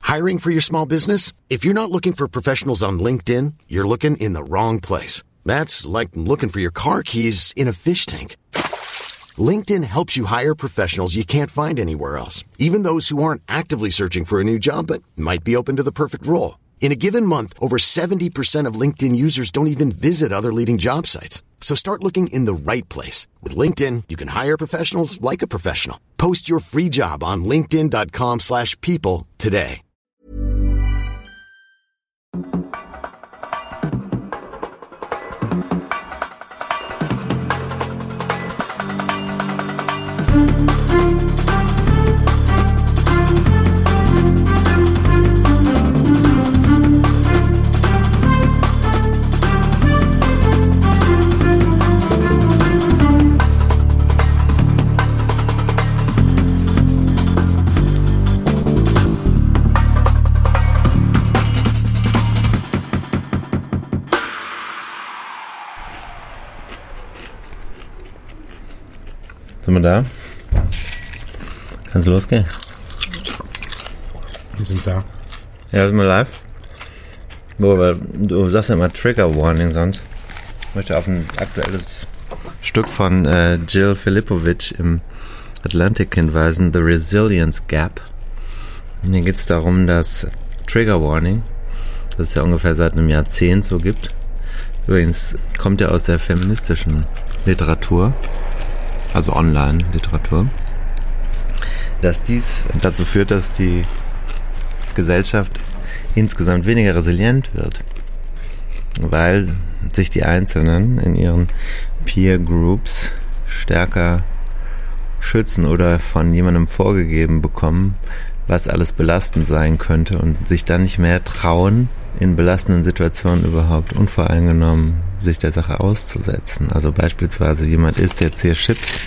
Hiring for your small business? If you're not looking for professionals on LinkedIn, you're looking in the wrong place. That's like looking for your car keys in a fish tank. LinkedIn helps you hire professionals you can't find anywhere else, even those who aren't actively searching for a new job but might be open to the perfect role. In a given month, over 70% of LinkedIn users don't even visit other leading job sites. So start looking in the right place. With LinkedIn, you can hire professionals like a professional. Post your free job on linkedin.com/people today. Sind wir da? Kann's losgehen? Wir sind da. Ja, sind wir live? Du sagst ja immer Trigger Warning sonst. Ich möchte auf ein aktuelles Stück von Jill Filipovic im Atlantic hinweisen, The Resilience Gap. Und hier geht es darum, dass Trigger Warning, das es ja ungefähr seit einem Jahrzehnt so gibt, übrigens kommt ja aus der feministischen Literatur, also Online-Literatur, dass dies dazu führt, dass die Gesellschaft insgesamt weniger resilient wird, weil sich die Einzelnen in ihren Peer Groups stärker schützen oder von jemandem vorgegeben bekommen, was alles belastend sein könnte und sich dann nicht mehr trauen, in belastenden Situationen überhaupt unvoreingenommen sich der Sache auszusetzen. Also beispielsweise jemand isst jetzt hier Chips,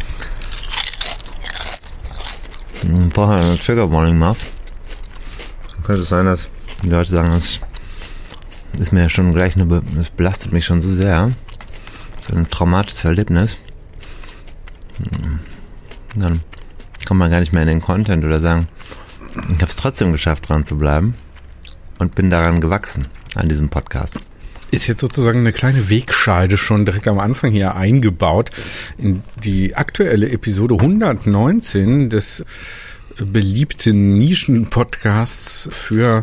vorher eine Trigger Warning macht, dann könnte es sein, dass die Leute sagen, das ist mir ja schon gleich das belastet mich schon so sehr, das ist ein traumatisches Erlebnis. Dann kommt man gar nicht mehr in den Content oder sagen, ich habe es trotzdem geschafft, dran zu bleiben und bin daran gewachsen, an diesem Podcast. Ist jetzt sozusagen eine kleine Wegscheide schon direkt am Anfang hier eingebaut in die aktuelle Episode 119 des beliebten Nischen-Podcasts für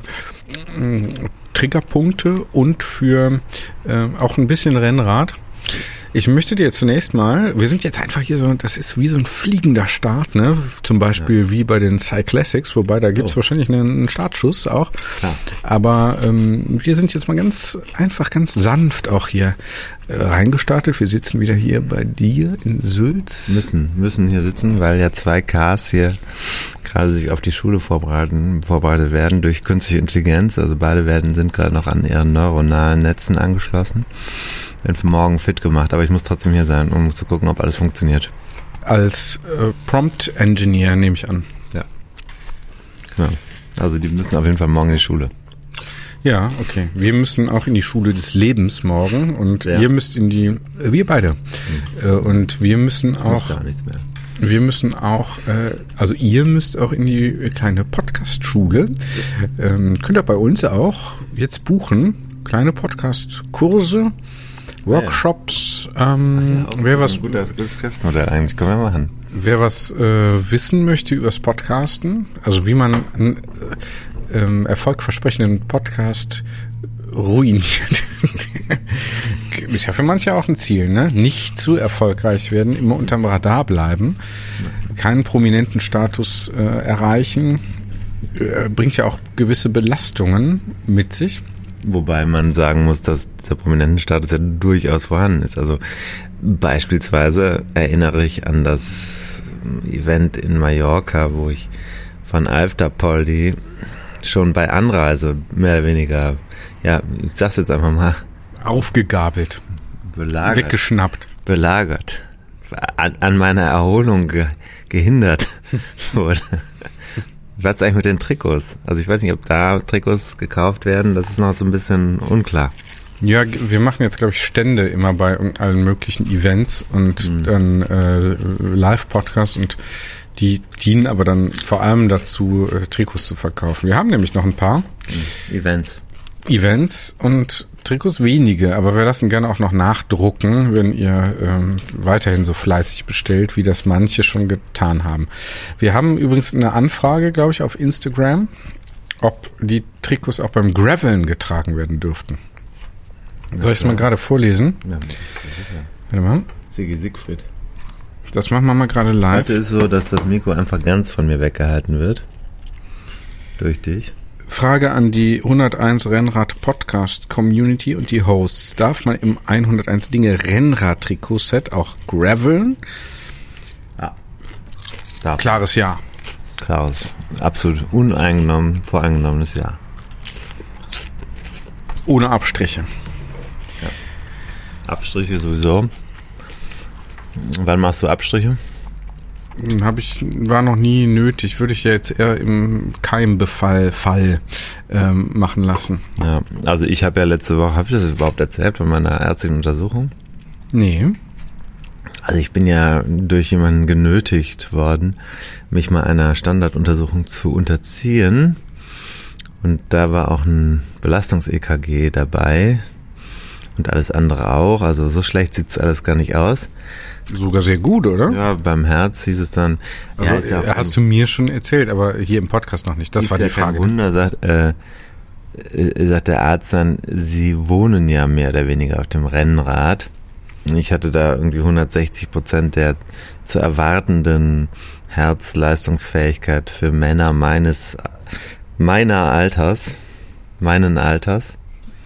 Triggerpunkte und für auch ein bisschen Rennrad. Ich möchte dir zunächst mal, wir sind jetzt einfach hier so, das ist wie so ein fliegender Start, ne? Zum Beispiel wie bei den Cyclassics, wobei da gibt's wahrscheinlich einen Startschuss auch. Klar. Aber wir sind jetzt mal ganz einfach, ganz sanft auch hier reingestartet. Wir sitzen wieder hier bei dir in Sülz. Müssen hier sitzen, weil ja 2 Ks hier gerade sich auf die Schule vorbereitet werden durch künstliche Intelligenz. Also beide sind gerade noch an ihren neuronalen Netzen angeschlossen. Bin für morgen fit gemacht, aber ich muss trotzdem hier sein, um zu gucken, ob alles funktioniert. Als Prompt Engineer nehme ich an. Ja. Genau. Also die müssen auf jeden Fall morgen in die Schule. Ja, okay. Wir müssen auch in die Schule des Lebens morgen und ja. Ihr müsst wir beide. Und wir müssen auch. Gar nichts mehr. Wir müssen auch, also ihr müsst auch in die kleine Podcast-Schule. Könnt ihr bei uns auch jetzt buchen. Kleine Podcast-Kurse. Workshops, wer was, ein gutes Geschäftsmodell eigentlich, können wir machen. Wer was wissen möchte übers Podcasten, also wie man einen erfolgversprechenden Podcast ruiniert, ist ja für manche auch ein Ziel, ne? Nicht zu erfolgreich werden, immer unterm Radar bleiben, keinen prominenten Status erreichen, bringt ja auch gewisse Belastungen mit sich. Wobei man sagen muss, dass der Prominentenstatus ja durchaus vorhanden ist. Also beispielsweise erinnere ich an das Event in Mallorca, wo ich von Alftapoldi schon bei Anreise mehr oder weniger, ja, ich sag's jetzt einfach mal, aufgegabelt, belagert, weggeschnappt, belagert, an meiner Erholung gehindert wurde. Was ist eigentlich mit den Trikots? Also ich weiß nicht, ob da Trikots gekauft werden, das ist noch so ein bisschen unklar. Ja, wir machen jetzt, glaube ich, Stände immer bei allen möglichen Events und dann Live-Podcasts und Die dienen aber dann vor allem dazu, Trikots zu verkaufen. Wir haben nämlich noch ein paar Events und Trikots wenige, aber wir lassen gerne auch noch nachdrucken, wenn ihr weiterhin so fleißig bestellt, wie das manche schon getan haben. Wir haben übrigens eine Anfrage, glaube ich, auf Instagram, ob die Trikots auch beim Graveln getragen werden dürften. Soll ich es mal gerade vorlesen? Ja. Warte mal. Sigi Siegfried. Das machen wir mal gerade live. Heute ist so, dass das Mikro einfach ganz von mir weggehalten wird. Durch dich. Frage an die 101 Rennrad Podcast Community und die Hosts. Darf man im 101 Dinge Rennrad-Trikot-Set auch graveln? Ja. Darf. Klares Ja. Klares. Absolut voreingenommenes Ja. Ohne Abstriche. Ja. Abstriche sowieso. Wann machst du Abstriche? War noch nie nötig. Würde ich ja jetzt eher im Keimbefall machen lassen. Ja, also ich habe ja letzte Woche, habe ich das überhaupt erzählt von meiner ärztlichen Untersuchung? Nee. Also ich bin ja durch jemanden genötigt worden, mich mal einer Standarduntersuchung zu unterziehen. Und da war auch ein Belastungs-EKG dabei und alles andere auch. Also so schlecht sieht's alles gar nicht aus. Sogar sehr gut, oder? Ja, beim Herz hieß es dann... Also ja, hast du mir schon erzählt, aber hier im Podcast noch nicht. Das war die Frage. Kein Wunder, sagt der Arzt dann, Sie wohnen ja mehr oder weniger auf dem Rennrad. Ich hatte da irgendwie 160% der zu erwartenden Herzleistungsfähigkeit für Männer meines Alters. Meinen Alters,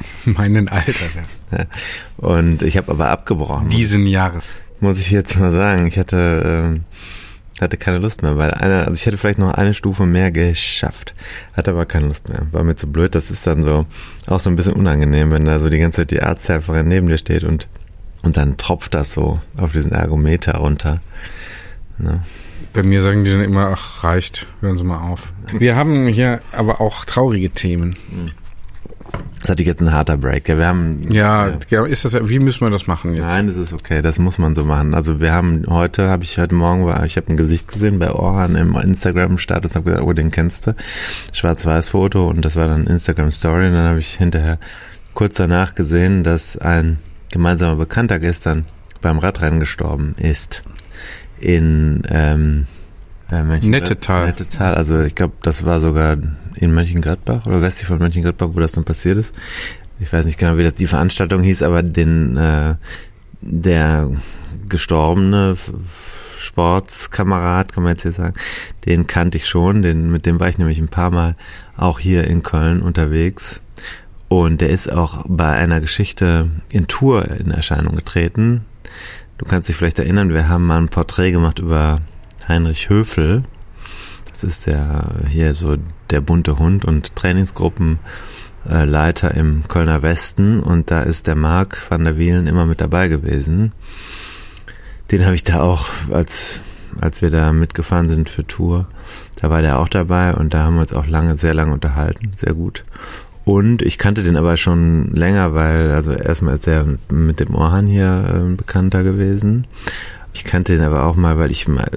ja. Und ich habe aber abgebrochen. Diesen Jahres. Muss ich jetzt mal sagen, ich hatte keine Lust mehr, weil also ich hätte vielleicht noch eine Stufe mehr geschafft, hatte aber keine Lust mehr, war mir zu blöd, das ist dann so, auch so ein bisschen unangenehm, wenn da so die ganze Zeit die Arzthelferin neben dir steht und dann tropft das so auf diesen Ergometer runter. Ne? Bei mir sagen die dann immer, ach reicht, hören Sie mal auf. Wir haben hier aber auch traurige Themen. Das hatte ich jetzt ein harter Break. Ja, wir haben, ist das, wie müssen wir das machen jetzt? Nein, das ist okay, das muss man so machen. Also wir haben ich habe ein Gesicht gesehen bei Orhan im Instagram-Status und habe gesagt, oh, den kennst du. Schwarz-Weiß-Foto und das war dann Instagram-Story und dann habe ich hinterher kurz danach gesehen, dass ein gemeinsamer Bekannter gestern beim Radrennen gestorben ist. In Nettetal. Also ich glaube, das war sogar in Mönchengladbach oder westlich von Mönchengladbach, wo das dann passiert ist. Ich weiß nicht genau, wie das die Veranstaltung hieß, aber der gestorbene Sportskamerad, kann man jetzt hier sagen, den kannte ich schon, mit dem war ich nämlich ein paar Mal auch hier in Köln unterwegs. Und der ist auch bei einer Geschichte in Tour in Erscheinung getreten. Du kannst dich vielleicht erinnern, wir haben mal ein Porträt gemacht über Heinrich Höfel. Das ist der bunte Hund und Trainingsgruppenleiter im Kölner Westen. Und da ist der Marc van der Wielen immer mit dabei gewesen. Den habe ich da auch, als wir da mitgefahren sind für Tour, da war der auch dabei und da haben wir uns auch sehr lange unterhalten. Sehr gut. Und ich kannte den aber schon länger, weil, also erstmal ist er mit dem Orhan hier bekannter gewesen. Ich kannte den aber auch mal, weil ich mal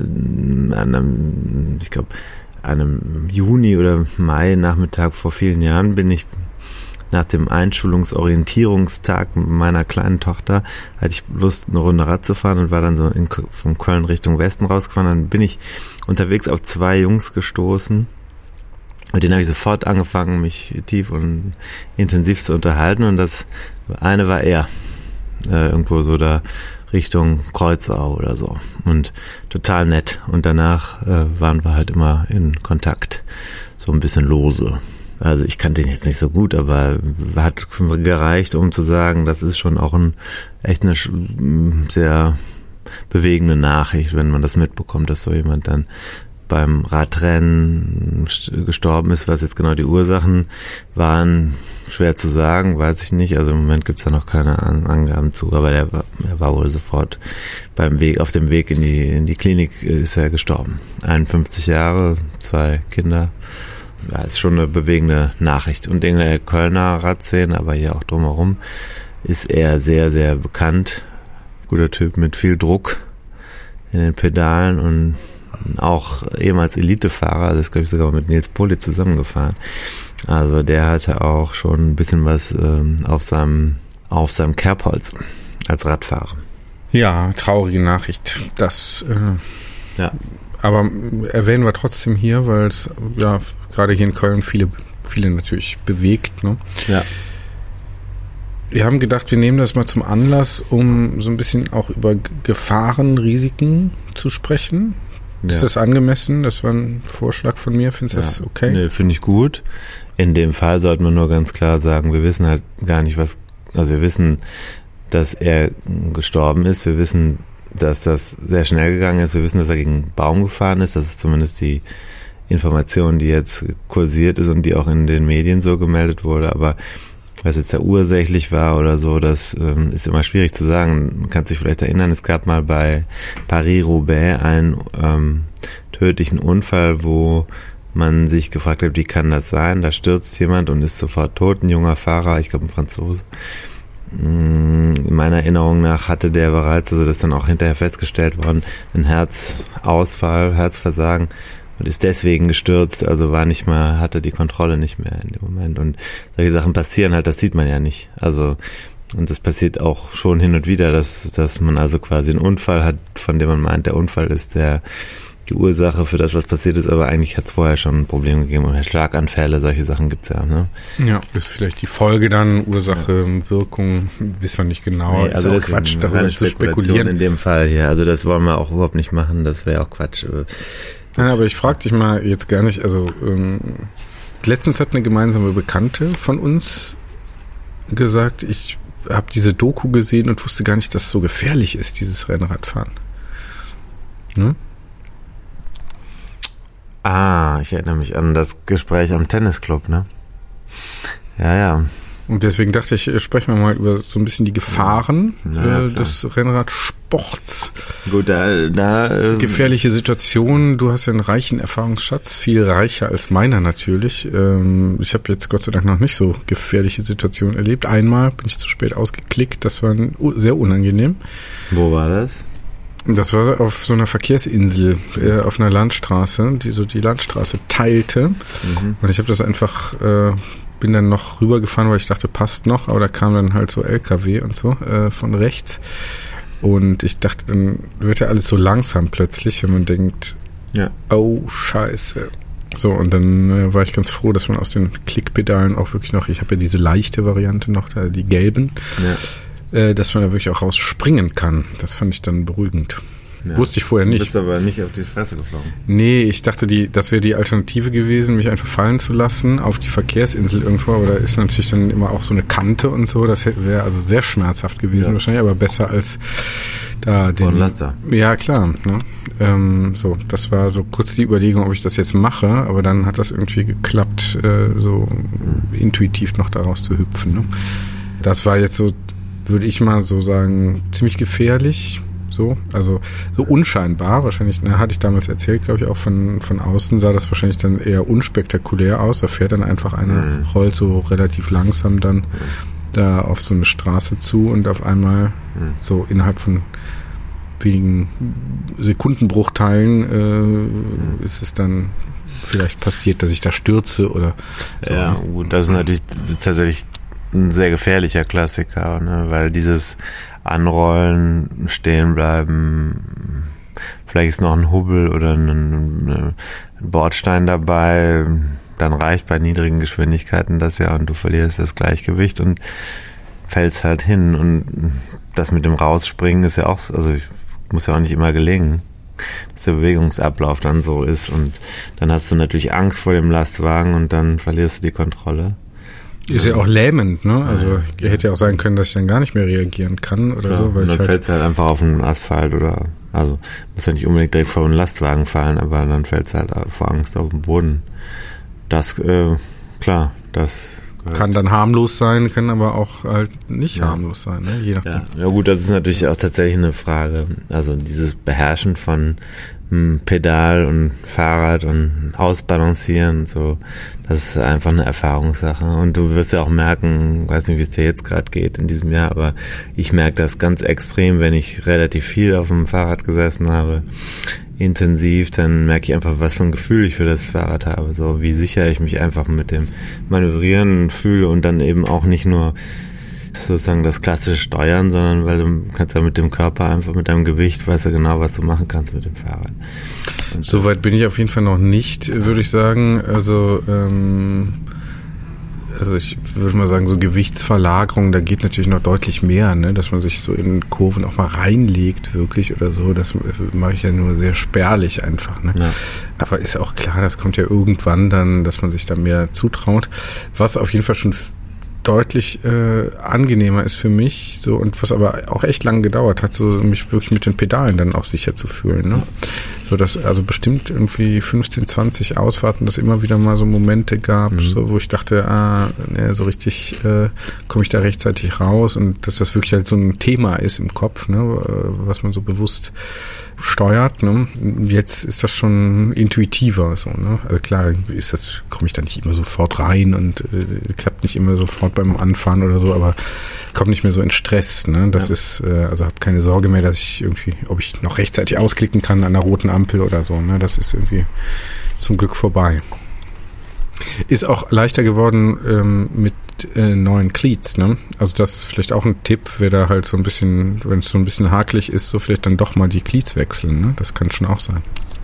an einem Juni oder Mai Nachmittag vor vielen Jahren bin ich nach dem Einschulungsorientierungstag meiner kleinen Tochter, hatte ich Lust, eine Runde Rad zu fahren und war dann so von Köln Richtung Westen rausgefahren. Dann bin ich unterwegs auf 2 Jungs gestoßen. Mit denen habe ich sofort angefangen, mich tief und intensiv zu unterhalten. Und das eine war er. Irgendwo so da Richtung Kreuzau oder so. Und total nett. Und danach waren wir halt immer in Kontakt. So ein bisschen lose. Also ich kannte ihn jetzt nicht so gut, aber hat gereicht, um zu sagen, das ist schon auch echt eine sehr bewegende Nachricht, wenn man das mitbekommt, dass so jemand dann beim Radrennen gestorben ist. Was jetzt genau die Ursachen waren, schwer zu sagen, weiß ich nicht. Also im Moment gibt's da noch keine Angaben zu, aber er war wohl sofort auf dem Weg in die Klinik ist er gestorben. 51 Jahre, 2 Kinder. Ja, ist schon eine bewegende Nachricht. Und in der Kölner Radszene, aber hier auch drumherum, ist er sehr, sehr bekannt. Guter Typ mit viel Druck in den Pedalen und auch ehemals Elitefahrer, das ist, glaube ich, sogar mit Nils Pohli zusammengefahren. Also der hatte auch schon ein bisschen was auf seinem Kerbholz als Radfahrer. Ja, traurige Nachricht. Das, ja. Aber erwähnen wir trotzdem hier, weil es ja gerade hier in Köln viele natürlich bewegt. Ne? Ja. Wir haben gedacht, wir nehmen das mal zum Anlass, um so ein bisschen auch über Gefahren, Risiken zu sprechen. Ja. Ist das angemessen? Das war ein Vorschlag von mir. Findest du das okay? Nee, finde ich gut. In dem Fall sollte man nur ganz klar sagen, wir wissen halt gar nicht, wir wissen, dass er gestorben ist. Wir wissen, dass das sehr schnell gegangen ist. Wir wissen, dass er gegen einen Baum gefahren ist. Das ist zumindest die Information, die jetzt kursiert ist und die auch in den Medien so gemeldet wurde. Aber was jetzt da ursächlich war oder so, das ist immer schwierig zu sagen. Man kann sich vielleicht erinnern, es gab mal bei Paris-Roubaix einen tödlichen Unfall, wo man sich gefragt hat, wie kann das sein? Da stürzt jemand und ist sofort tot, ein junger Fahrer, ich glaube ein Franzose. In meiner Erinnerung nach hatte der bereits, also das ist dann auch hinterher festgestellt worden, einen Herzausfall, Herzversagen und ist deswegen gestürzt, also hatte die Kontrolle nicht mehr in dem Moment. Und solche Sachen passieren halt, das sieht man ja nicht. Also, und das passiert auch schon hin und wieder, dass man also quasi einen Unfall hat, von dem man meint, der Unfall ist die Ursache für das, was passiert ist, aber eigentlich hat es vorher schon ein Problem gegeben. Oder Schlaganfälle, solche Sachen gibt's ja. Ne? Ja, ist vielleicht die Folge dann, Ursache, Wirkung, wissen wir nicht genau. Nee, also ist auch Quatsch, darüber zu spekulieren. In dem Fall hier, also das wollen wir auch überhaupt nicht machen, das wäre auch Quatsch. Ja, aber ich frage dich mal jetzt gar nicht, also letztens hat eine gemeinsame Bekannte von uns gesagt, ich habe diese Doku gesehen und wusste gar nicht, dass es so gefährlich ist, dieses Rennradfahren. Ne? Ich erinnere mich an das Gespräch am Tennisclub, ne? Ja. Und deswegen dachte ich, sprechen wir mal über so ein bisschen die Gefahren des Rennradsports. Gut, gefährliche Situationen. Du hast ja einen reichen Erfahrungsschatz, viel reicher als meiner natürlich. Ich habe jetzt Gott sei Dank noch nicht so gefährliche Situationen erlebt. Einmal bin ich zu spät ausgeklickt, das war sehr unangenehm. Wo war das? Das war auf so einer Verkehrsinsel, auf einer Landstraße, die so die Landstraße teilte. Mhm. Und ich habe das einfach, bin dann noch rübergefahren, weil ich dachte, passt noch, aber da kam dann halt so LKW und so von rechts. Und ich dachte, dann wird ja alles so langsam plötzlich, wenn man denkt, oh Scheiße. So, und dann war ich ganz froh, dass man aus den Klickpedalen auch wirklich noch, ich habe ja diese leichte Variante noch, die gelben, dass man da wirklich auch rausspringen kann. Das fand ich dann beruhigend. Ja. Wusste ich vorher nicht. Du bist aber nicht auf die Fresse geflogen. Nee, ich dachte, das wäre die Alternative gewesen, mich einfach fallen zu lassen auf die Verkehrsinsel irgendwo, aber da ist natürlich dann immer auch so eine Kante und so, das wäre also sehr schmerzhaft gewesen wahrscheinlich, aber besser als da den... Laster. Ja, klar. Ne? So, das war so kurz die Überlegung, ob ich das jetzt mache, aber dann hat das irgendwie geklappt, so intuitiv noch daraus zu hüpfen. Ne? Das war jetzt so, würde ich mal so sagen, ziemlich gefährlich. So, also so unscheinbar, wahrscheinlich, hatte ich damals erzählt, glaube ich, auch von außen sah das wahrscheinlich dann eher unspektakulär aus. Da fährt dann einfach einer, rollt so relativ langsam dann da auf so eine Straße zu und auf einmal so innerhalb von wenigen Sekundenbruchteilen ist es dann vielleicht passiert, dass ich da stürze oder so. Ja, gut, das ist natürlich tatsächlich ein sehr gefährlicher Klassiker, ne? Weil dieses Anrollen, stehen bleiben, vielleicht ist noch ein Hubbel oder ein Bordstein dabei, dann reicht bei niedrigen Geschwindigkeiten das ja und du verlierst das Gleichgewicht und fällst halt hin und das mit dem Rausspringen ist ja auch, also muss ja auch nicht immer gelingen, dass der Bewegungsablauf dann so ist und dann hast du natürlich Angst vor dem Lastwagen und dann verlierst du die Kontrolle. Ist ja auch lähmend, ne? Also hätte ja auch sein können, dass ich dann gar nicht mehr reagieren kann oder so. Weil und dann fällst du halt einfach auf den Asphalt oder, also muss ja nicht unbedingt direkt vor einen Lastwagen fallen, aber dann fällst du halt vor Angst auf den Boden. Das, klar, das kann dann harmlos sein, kann aber auch halt nicht harmlos sein, ne? Je nachdem. Ja, gut, das ist natürlich auch tatsächlich eine Frage. Also dieses Beherrschen von Pedal und Fahrrad und Ausbalancieren, so, das ist einfach eine Erfahrungssache. Und du wirst ja auch merken, weiß nicht, wie es dir jetzt gerade geht in diesem Jahr, aber ich merke das ganz extrem, wenn ich relativ viel auf dem Fahrrad gesessen habe. intensiv, dann merke ich einfach, was für ein Gefühl ich für das Fahrrad habe, so wie sicher ich mich einfach mit dem Manövrieren fühle und dann eben auch nicht nur sozusagen das klassische Steuern, sondern weil du kannst ja mit dem Körper einfach, mit deinem Gewicht, weißt du genau, was du machen kannst mit dem Fahrrad. Soweit bin ich auf jeden Fall noch nicht, würde ich sagen. Also ich würde mal sagen, so Gewichtsverlagerung, da geht natürlich noch deutlich mehr, ne? Dass man sich so in Kurven auch mal reinlegt, wirklich oder so. Das mache ich ja nur sehr spärlich einfach, ne? Ja. Aber ist auch klar, das kommt ja irgendwann dann, dass man sich da mehr zutraut. Was auf jeden Fall schon deutlich angenehmer ist für mich, so, und was aber auch echt lange gedauert hat, so mich wirklich mit den Pedalen dann auch sicher zu fühlen, ne? So, dass also bestimmt irgendwie 15, 20 Ausfahrten, dass immer wieder mal so Momente gab, so, wo ich dachte, so richtig komme ich da rechtzeitig raus, und dass das wirklich halt so ein Thema ist im Kopf, ne, was man so bewusst steuert, ne? Jetzt ist das schon intuitiver, so, ne? Also klar, komme ich da nicht immer sofort rein und klappt nicht immer sofort beim Anfahren oder so, aber komme nicht mehr so in Stress, ne? Das ist, also habe keine Sorge mehr, dass ich irgendwie, ob ich noch rechtzeitig ausklicken kann an einer roten Ampel oder so, ne? Das ist irgendwie zum Glück vorbei. Ist auch leichter geworden mit neuen Cleats, ne? Also das ist vielleicht auch ein Tipp, wer da halt so ein bisschen, wenn es so ein bisschen hakelig ist, so vielleicht dann doch mal die Cleats wechseln, ne? Das kann schon auch sein.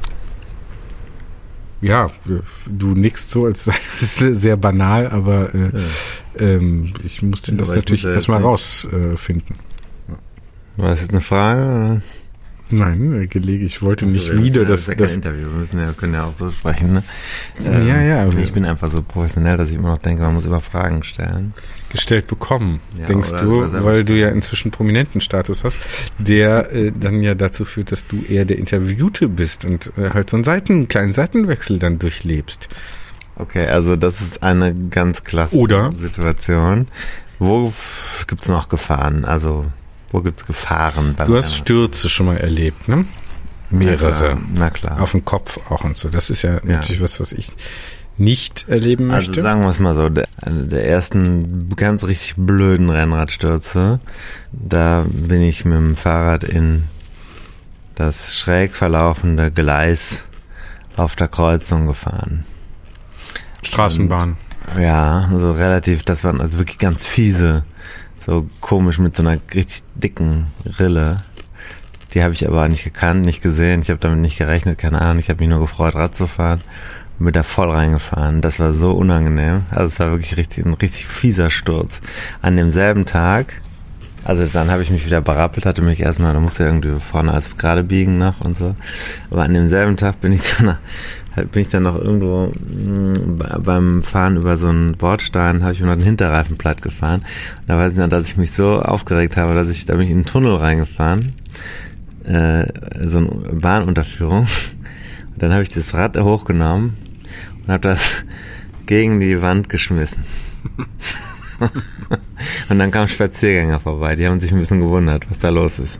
Ja, du nickst so, als sei das sehr banal, aber ich musste das natürlich erstmal rausfinden. War das jetzt eine Frage, oder? Nein, ich wollte nicht wieder das kein Interview. Wir können ja auch so sprechen, ne? Ja. Ich bin einfach so professionell, dass ich immer noch denke, man muss immer Fragen stellen. Gestellt bekommen, ja, denkst du, weil du ja inzwischen Prominentenstatus hast, der dann ja dazu führt, dass du eher der Interviewte bist und halt so einen kleinen Seitenwechsel dann durchlebst. Okay, also das ist eine ganz klassische Situation. Wo gibt's noch Gefahren? Also wo gibt's Gefahren? Du hast Stürze schon mal erlebt, ne? Mehrere. Na klar. Auf dem Kopf auch und so. Das ist ja natürlich was ich nicht erleben möchte. Also sagen wir es mal so, der ersten ganz richtig blöden Rennradstürze, da bin ich mit dem Fahrrad in das schräg verlaufende Gleis auf der Kreuzung gefahren. Straßenbahn. Und, ja, so relativ, das waren also wirklich ganz fiese, so komisch mit so einer richtig dicken Rille. Die habe ich aber nicht gekannt, nicht gesehen. Ich habe damit nicht gerechnet, keine Ahnung. Ich habe mich nur gefreut, Rad zu fahren. Und bin da voll reingefahren. Das war so unangenehm. Also es war wirklich ein richtig fieser Sturz. An demselben Tag, also dann habe ich mich wieder berappelt, da musste ja irgendwie vorne alles gerade biegen noch und so. Aber an demselben Tag bin ich dann noch irgendwo beim Fahren über so einen Bordstein, habe ich mir noch den Hinterreifen platt gefahren. Und da weiß ich noch, dass ich mich so aufgeregt habe, da bin ich in einen Tunnel reingefahren, so eine Bahnunterführung. Und dann habe ich das Rad hochgenommen und habe das gegen die Wand geschmissen. Und dann kamen Spaziergänger vorbei, die haben sich ein bisschen gewundert, was da los ist.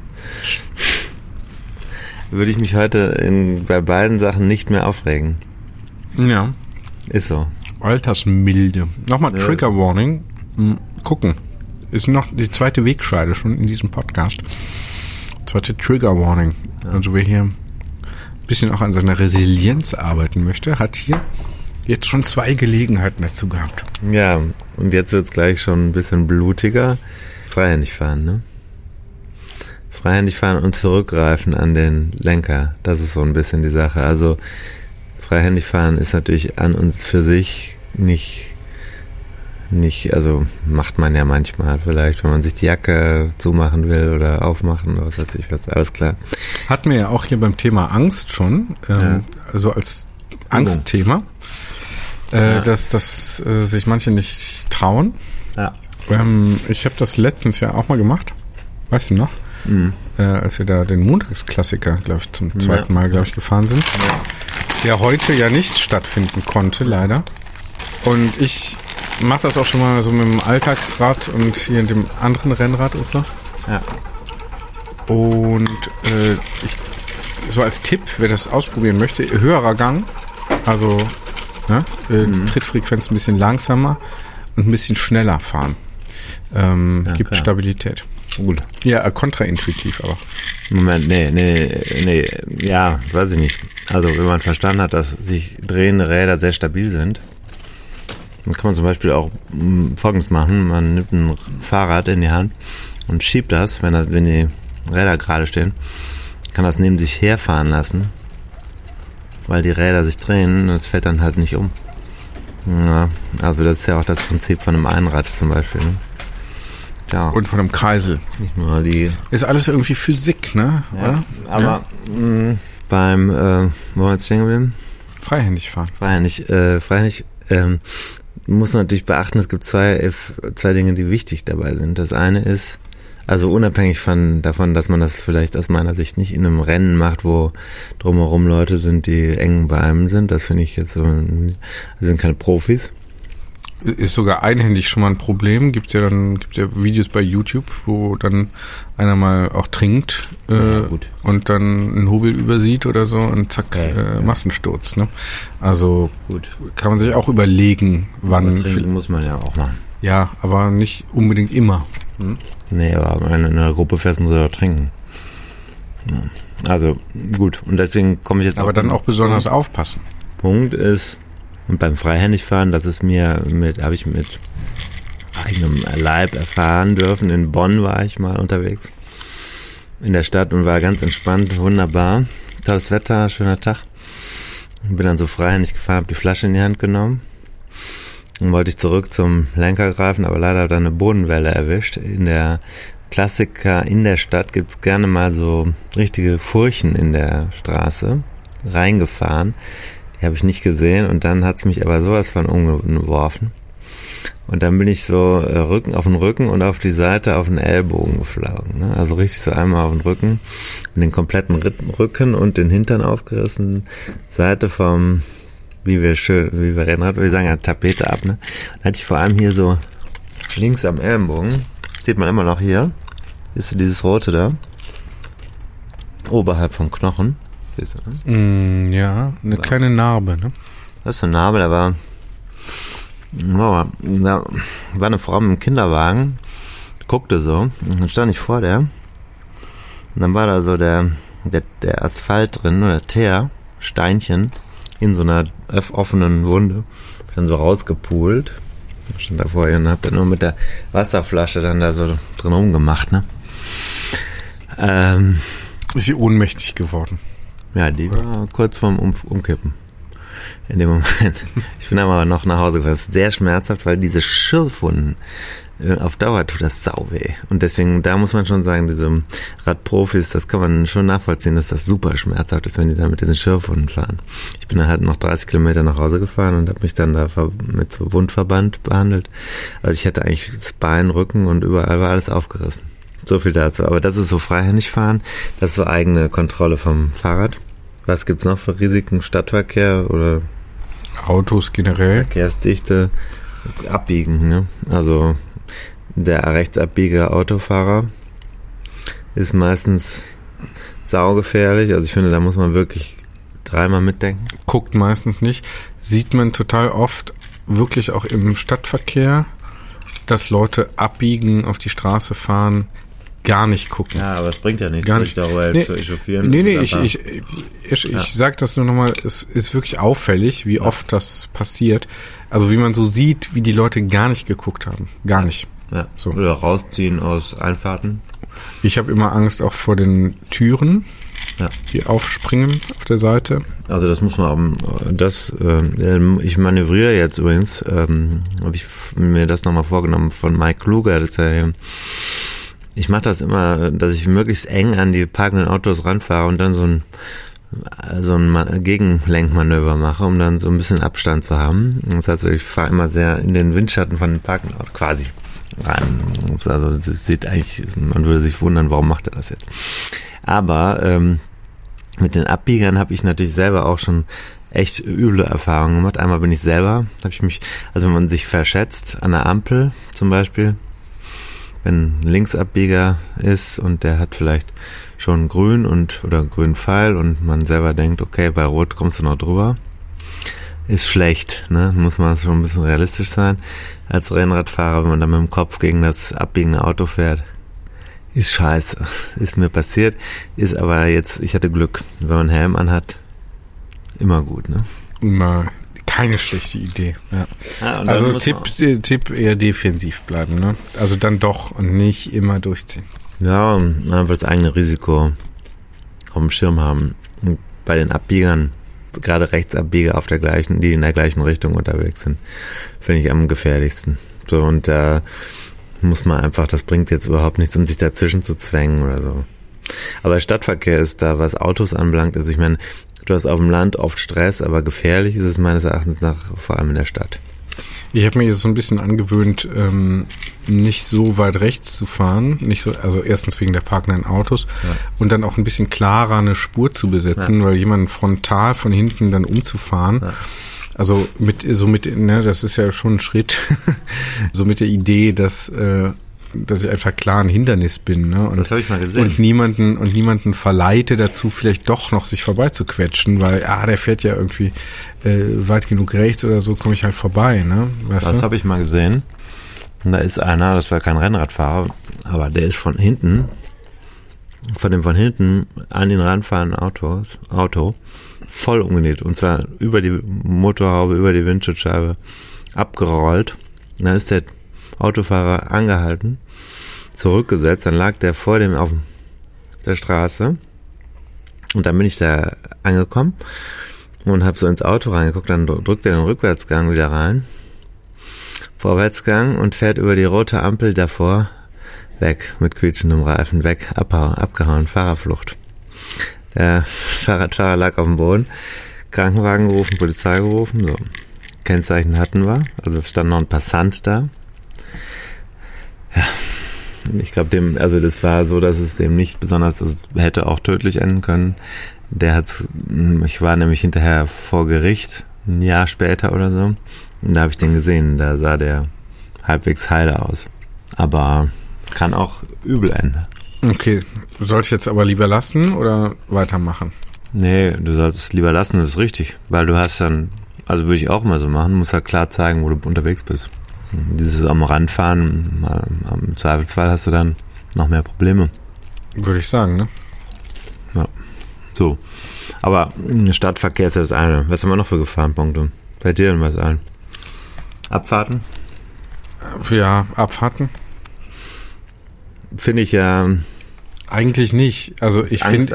Würde ich mich heute bei beiden Sachen nicht mehr aufregen. Ja. Ist so. Altersmilde. Nochmal Trigger Warning. Gucken. Ist noch die zweite Wegscheide schon in diesem Podcast. Zweite Trigger Warning. Ja. Also wer hier ein bisschen auch an seiner Resilienz arbeiten möchte, hat hier jetzt schon 2 Gelegenheiten dazu gehabt. Ja, und jetzt wird es gleich schon ein bisschen blutiger. Freihändig fahren, ne? Freihändig fahren und zurückgreifen an den Lenker. Das ist so ein bisschen die Sache. Also freihändig fahren ist natürlich an uns für sich nicht, also macht man ja manchmal vielleicht, wenn man sich die Jacke zumachen will oder aufmachen oder was weiß ich was, alles klar. Hatten wir ja auch hier beim Thema Angst schon, also als Angstthema, dass sich manche nicht trauen. Ja. Ich habe das letztens ja auch mal gemacht, weißt du noch? Als wir da den Montagsklassiker, glaube ich, zum zweiten Mal, glaube ich, gefahren sind, der heute ja nicht stattfinden konnte, leider. Und ich mache das auch schon mal so mit dem Alltagsrad und hier in dem anderen Rennrad und so. Ja. Und so als Tipp, wer das ausprobieren möchte, höherer Gang, also Trittfrequenz ein bisschen langsamer und ein bisschen schneller fahren. Gibt Stabilität. Gut. Ja, kontraintuitiv, aber. Moment, nee, ja, weiß ich nicht. Also, wenn man verstanden hat, dass sich drehende Räder sehr stabil sind, dann kann man zum Beispiel auch Folgendes machen. Man nimmt ein Fahrrad in die Hand und schiebt das, wenn die Räder gerade stehen, kann das neben sich herfahren lassen, weil die Räder sich drehen und das fällt dann halt nicht um. Ja, also das ist ja auch das Prinzip von einem Einrad zum Beispiel. Ne? Ja. Und von einem Kreisel. Nicht nur die. Ist alles irgendwie Physik, ne? Ja, aber beim, wo wir jetzt stehen geblieben? Freihändig fahren. Freihändig, muss man natürlich beachten, es gibt zwei Dinge, die wichtig dabei sind. Das eine ist, also unabhängig davon, dass man das vielleicht aus meiner Sicht nicht in einem Rennen macht, wo drumherum Leute sind, die eng bei einem sind, das finde ich jetzt so, sind keine Profis. Ist sogar einhändig schon mal ein Problem. Gibt's ja Videos bei YouTube, wo dann einer mal auch trinkt und dann einen Hobel übersieht oder so und zack, Massensturz. Ne? Also gut. Kann man sich auch überlegen, wann. Trinken muss man ja auch machen. Ja, aber nicht unbedingt immer. Nee, aber wenn du in einer Gruppe fährst, muss er doch trinken. Also gut, und deswegen komme ich jetzt aber dann auch besonders aufpassen. Punkt ist, und beim Freihändigfahren, das ist habe ich mit eigenem Leib erfahren dürfen. In Bonn war ich mal unterwegs in der Stadt und war ganz entspannt, wunderbar. Tolles Wetter, schöner Tag. Bin dann so freihändig gefahren, habe die Flasche in die Hand genommen. Dann wollte ich zurück zum Lenker greifen, aber leider hat er eine Bodenwelle erwischt. In der Klassiker in der Stadt gibt's gerne mal so richtige Furchen in der Straße reingefahren. Die habe ich nicht gesehen und dann hat's mich aber sowas von umgeworfen. Und dann bin ich so auf den Rücken und auf die Seite auf den Ellbogen geflogen. Ne? Also richtig so einmal auf den Rücken, den kompletten Rücken und den Hintern aufgerissen. Seite vom, wie wir reden, wir sagen ja Tapete ab. Ne? Dann hatte ich vor allem hier so links am Ellenbogen, sieht man immer noch hier, ist so dieses Rote da, oberhalb vom Knochen. Ja, eine kleine Narbe, ne? Das ist eine Narbe, da war eine Frau mit einem Kinderwagen, guckte so, und dann stand ich vor der, und dann war da so der Asphalt drin, oder Teer, Steinchen, in so einer offenen Wunde, dann so rausgepult, ich stand da vor ihr und hab dann nur mit der Wasserflasche dann da so drin rumgemacht, ne? Ist sie ohnmächtig geworden? Ja, die war kurz vorm Umkippen. In dem Moment. Ich bin aber noch nach Hause gefahren. Das ist sehr schmerzhaft, weil diese Schürfwunden, auf Dauer tut das sau weh. Und deswegen, da muss man schon sagen, diese Radprofis, das kann man schon nachvollziehen, dass das super schmerzhaft ist, wenn die da mit diesen Schürfwunden fahren. Ich bin dann halt noch 30 Kilometer nach Hause gefahren und habe mich dann da mit so Wundverband behandelt. Also ich hatte eigentlich das Bein, Rücken und überall war alles aufgerissen. So viel dazu. Aber das ist so freihändig fahren. Das ist so eigene Kontrolle vom Fahrrad. Was gibt's noch für Risiken? Stadtverkehr oder Autos generell? Verkehrsdichte. Abbiegen, ne? Also der rechtsabbiege Autofahrer ist meistens saugefährlich. Also ich finde, da muss man wirklich dreimal mitdenken. Guckt meistens nicht. Sieht man total oft wirklich auch im Stadtverkehr, dass Leute abbiegen, auf die Straße fahren, gar nicht gucken. Ja, aber es bringt ja nichts, sich darüber zu echauffieren. Nee, ich sag das nur nochmal, es ist wirklich auffällig, wie oft das passiert. Also wie man so sieht, wie die Leute gar nicht geguckt haben. Gar nicht. Ja. So. Oder rausziehen aus Einfahrten. Ich habe immer Angst auch vor den Türen, die aufspringen auf der Seite. Also das muss man ich manövriere jetzt übrigens, habe ich mir das nochmal vorgenommen von Mike Kluger, ich mache das immer, dass ich möglichst eng an die parkenden Autos ranfahre und dann so ein Gegenlenkmanöver mache, um dann so ein bisschen Abstand zu haben. Das heißt, ich fahre immer sehr in den Windschatten von den parkenden Autos quasi rein. Also das sieht eigentlich, man würde sich wundern, warum macht er das jetzt. Aber mit den Abbiegern habe ich natürlich selber auch schon echt üble Erfahrungen gemacht. Einmal bin ich selber, wenn man sich verschätzt an der Ampel zum Beispiel, wenn ein Linksabbieger ist und der hat vielleicht schon grün oder grünen Pfeil und man selber denkt, okay, bei Rot kommst du noch drüber, ist schlecht, ne? Muss man schon ein bisschen realistisch sein als Rennradfahrer, wenn man dann mit dem Kopf gegen das abbiegende Auto fährt, Ist scheiße. Ist mir passiert. Ist aber jetzt, ich hatte Glück. Wenn man einen Helm anhat, immer gut, ne? Immer keine schlechte Idee. Ja. Also Tipp eher defensiv bleiben, ne? Also dann doch und nicht immer durchziehen. Ja, und einfach das eigene Risiko auf dem Schirm haben. Und bei den Abbiegern, gerade Rechtsabbieger die in der gleichen Richtung unterwegs sind, finde ich am gefährlichsten. So, und da muss man einfach, das bringt jetzt überhaupt nichts, um sich dazwischen zu zwängen oder so. Aber Stadtverkehr ist da, was Autos anbelangt, also ich meine, du hast auf dem Land oft Stress, aber gefährlich ist es meines Erachtens nach, vor allem in der Stadt. Ich habe mir jetzt so ein bisschen angewöhnt, nicht so weit rechts zu fahren, also erstens wegen der parkenden Autos und dann auch ein bisschen klarer eine Spur zu besetzen, weil jemanden frontal von hinten dann umzufahren. Ja. Also das ist ja schon ein Schritt, so mit der Idee, dass ich einfach klar ein Hindernis bin, ne? Und, das habe ich mal gesehen. Und niemanden verleite dazu, vielleicht doch noch sich vorbeizuquetschen, weil, der fährt ja irgendwie weit genug rechts oder so, komme ich halt vorbei, ne? Weißt du? Das habe ich mal gesehen. Und da ist einer, das war kein Rennradfahrer, aber der ist von dem von hinten an den ranfahrenden Auto voll umgenäht. Und zwar über die Motorhaube, über die Windschutzscheibe abgerollt. Und dann ist der Autofahrer angehalten, zurückgesetzt, dann lag der vor dem auf der Straße und dann bin ich da angekommen und habe so ins Auto reingeguckt, dann drückt er den Rückwärtsgang wieder rein, Vorwärtsgang und fährt über die rote Ampel davor weg, mit quietschendem Reifen weg, abgehauen, Fahrerflucht. Der Fahrradfahrer lag auf dem Boden, Krankenwagen gerufen, Polizei gerufen, so. Kennzeichen hatten wir, also stand noch ein Passant da. Ja, ich glaube das war so, dass es dem nicht besonders, das hätte auch tödlich enden können. Ich war nämlich hinterher vor Gericht, ein Jahr später oder so, und da habe ich den gesehen, da sah der halbwegs heile aus. Aber kann auch übel enden. Okay, sollte ich jetzt aber lieber lassen oder weitermachen? Nee, du solltest es lieber lassen, das ist richtig, weil du hast dann, also würde ich auch mal so machen, musst halt klar zeigen, wo du unterwegs bist. Dieses am Rand fahren, im Zweifelsfall hast du dann noch mehr Probleme. Würde ich sagen, ne? Ja. So. Aber Stadtverkehr ist ja das eine. Was haben wir noch für Gefahrenpunkte? Fällt dir denn was ein? Abfahrten? Ja, Abfahrten. Finde ich ja... Eigentlich nicht. Also ich finde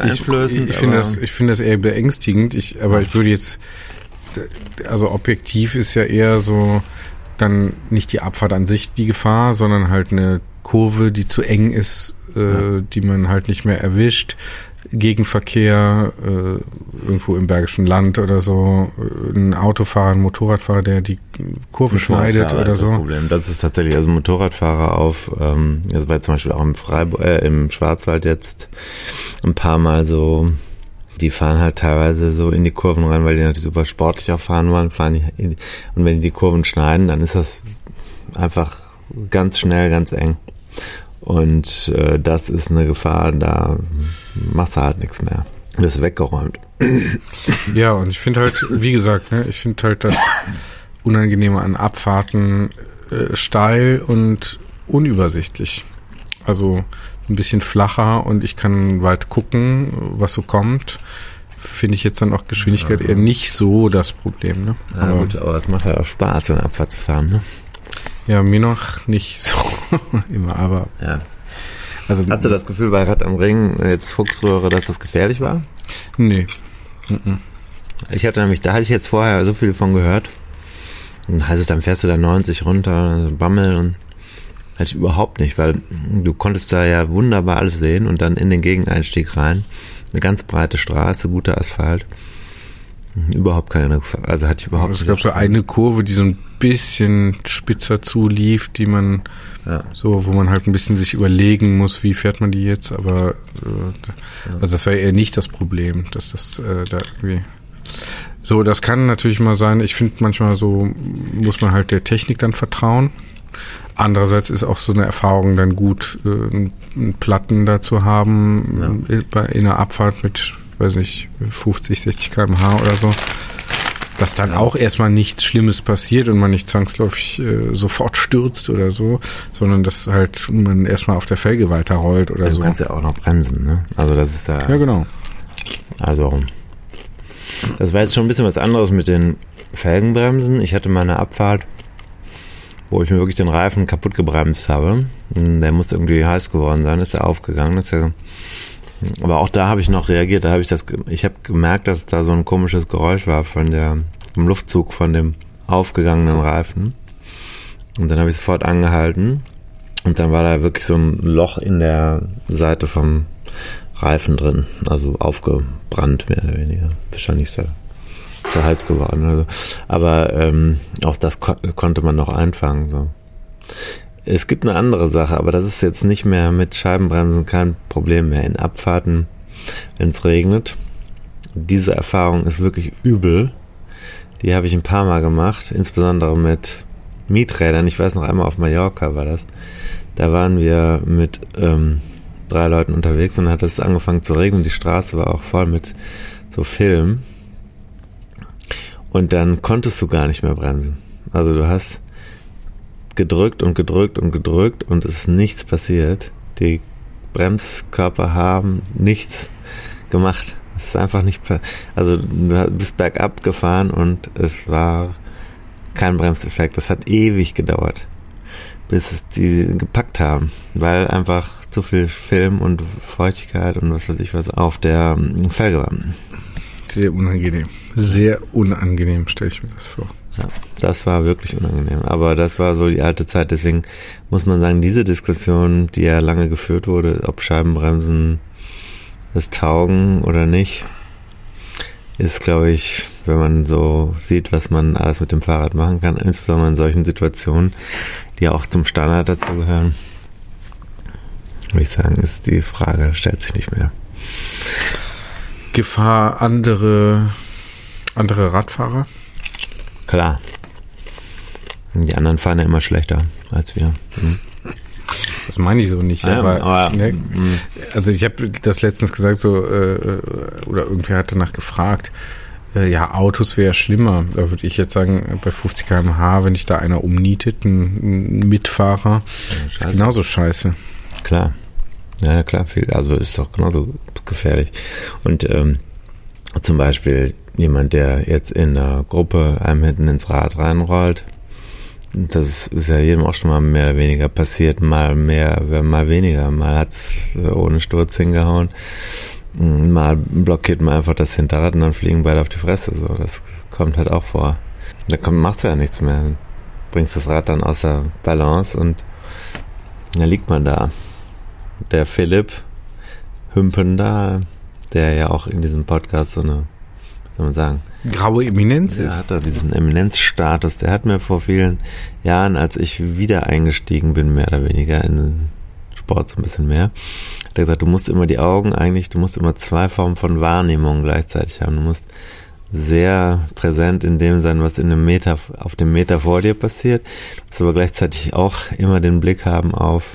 das eher beängstigend. Aber ich würde jetzt... Also objektiv ist ja eher so... dann nicht die Abfahrt an sich die Gefahr, sondern halt eine Kurve, die zu eng ist, die man halt nicht mehr erwischt. Gegenverkehr, irgendwo im Bergischen Land oder so, ein Autofahrer, ein Motorradfahrer, der die Kurve schneidet oder so. Das Problem. Das ist tatsächlich, also Motorradfahrer das war zum Beispiel auch im Schwarzwald jetzt ein paar Mal so, die fahren halt teilweise so in die Kurven rein, weil die natürlich super sportlich auch fahren wollen, und wenn die Kurven schneiden, dann ist das einfach ganz schnell, ganz eng. Und das ist eine Gefahr, da machst du halt nichts mehr. Du bist weggeräumt. Ja, und ich finde halt, wie gesagt, ne, ich finde halt das Unangenehme an Abfahrten steil und unübersichtlich. Also ein bisschen flacher und ich kann weit gucken, was so kommt. Finde ich jetzt dann auch Geschwindigkeit eher nicht so das Problem. Ne? Ja, gut, aber es macht halt auch Spaß, so eine Abfahrt zu fahren, ne? Ja, mir noch nicht so immer, aber... Ja. Also, hast du das Gefühl bei Rad am Ring, jetzt Fuchsröhre, dass das gefährlich war? Nee. Ich hatte nämlich, da hatte ich jetzt vorher so viel von gehört. Dann heißt es, dann fährst du da 90 runter, Bammel und hatte ich überhaupt nicht, weil du konntest da ja wunderbar alles sehen und dann in den Gegeneinstieg rein. Eine ganz breite Straße, guter Asphalt. Überhaupt keine Gefahr. Also hatte ich überhaupt nicht. Es gab so eine Kurve, die so ein bisschen spitzer zulief, die man so, wo man halt ein bisschen sich überlegen muss, wie fährt man die jetzt, aber also das wäre eher nicht das Problem, dass das da irgendwie so, das kann natürlich mal sein. Ich finde manchmal so, muss man halt der Technik dann vertrauen. Andererseits ist auch so eine Erfahrung dann gut, einen Platten da zu haben, in einer Abfahrt mit, weiß nicht, 50, 60 km/h oder so. Dass dann auch erstmal nichts Schlimmes passiert und man nicht zwangsläufig sofort stürzt oder so, sondern dass halt man erstmal auf der Felge weiterrollt oder so. Du kannst ja auch noch bremsen, ne? Also das ist da... Ja, genau. Also, das war jetzt schon ein bisschen was anderes mit den Felgenbremsen. Ich hatte mal eine Abfahrt, wo ich mir wirklich den Reifen kaputt gebremst habe. Der musste irgendwie heiß geworden sein, ist ja aufgegangen. Aber auch da habe ich noch reagiert. Ich habe gemerkt, dass da so ein komisches Geräusch war vom Luftzug von dem aufgegangenen Reifen. Und dann habe ich sofort angehalten. Und dann war da wirklich so ein Loch in der Seite vom Reifen drin. Also aufgebrannt, mehr oder weniger. Wahrscheinlich ist der heiß geworden. Also. Aber auch das konnte man noch einfangen. So. Es gibt eine andere Sache, aber das ist jetzt nicht mehr mit Scheibenbremsen kein Problem mehr. In Abfahrten, wenn es regnet, diese Erfahrung ist wirklich übel. Die habe ich ein paar Mal gemacht, insbesondere mit Mieträdern. Ich weiß noch einmal auf Mallorca war das. Da waren wir mit 3 Leuten unterwegs und dann hat es angefangen zu regnen. Die Straße war auch voll mit so Film. Und dann konntest du gar nicht mehr bremsen. Also du hast gedrückt und gedrückt und gedrückt und es ist nichts passiert. Die Bremskörper haben nichts gemacht. Es ist einfach nicht also du bist bergab gefahren und es war kein Bremseffekt. Das hat ewig gedauert, bis es die gepackt haben, weil einfach zu viel Film und Feuchtigkeit und was weiß ich was auf der Felge war. Sehr unangenehm. Sehr unangenehm, stelle ich mir das vor. Ja, das war wirklich unangenehm. Aber das war so die alte Zeit. Deswegen muss man sagen, diese Diskussion, die ja lange geführt wurde, ob Scheibenbremsen es taugen oder nicht, ist, glaube ich, wenn man so sieht, was man alles mit dem Fahrrad machen kann, insbesondere in solchen Situationen, die auch zum Standard dazu gehören, würde ich sagen, ist die Frage, stellt sich nicht mehr. Gefahr andere Radfahrer? Klar. Die anderen fahren ja immer schlechter als wir. Das meine ich so nicht. Aber ne, also ich habe das letztens gesagt, so oder irgendwer hat danach gefragt, ja, Autos wäre schlimmer. Da würde ich jetzt sagen, bei 50 km/h, wenn dich da einer umnietet, ein Mitfahrer, ist genauso scheiße. Klar. Ja, klar, also ist doch genauso gefährlich. Und zum Beispiel jemand, der jetzt in der Gruppe einem hinten ins Rad reinrollt, das ist ja jedem auch schon mal mehr oder weniger passiert, mal mehr, mal weniger. Mal hat's ohne Sturz hingehauen, mal blockiert man einfach das Hinterrad und dann fliegen beide auf die Fresse. So, das kommt halt auch vor. Da machst du ja nichts mehr. Du bringst das Rad dann außer Balance und dann liegt man da. Der Philipp Hümpen da, der ja auch in diesem Podcast so eine, wie soll man sagen, graue Eminenz ist. Der hat da diesen Eminenzstatus. Der hat mir vor vielen Jahren, als ich wieder eingestiegen bin, mehr oder weniger in den Sport so ein bisschen mehr, hat er gesagt, du musst immer 2 Formen von Wahrnehmung gleichzeitig haben. Du musst sehr präsent in dem sein, was auf dem Meter vor dir passiert. Du musst aber gleichzeitig auch immer den Blick haben auf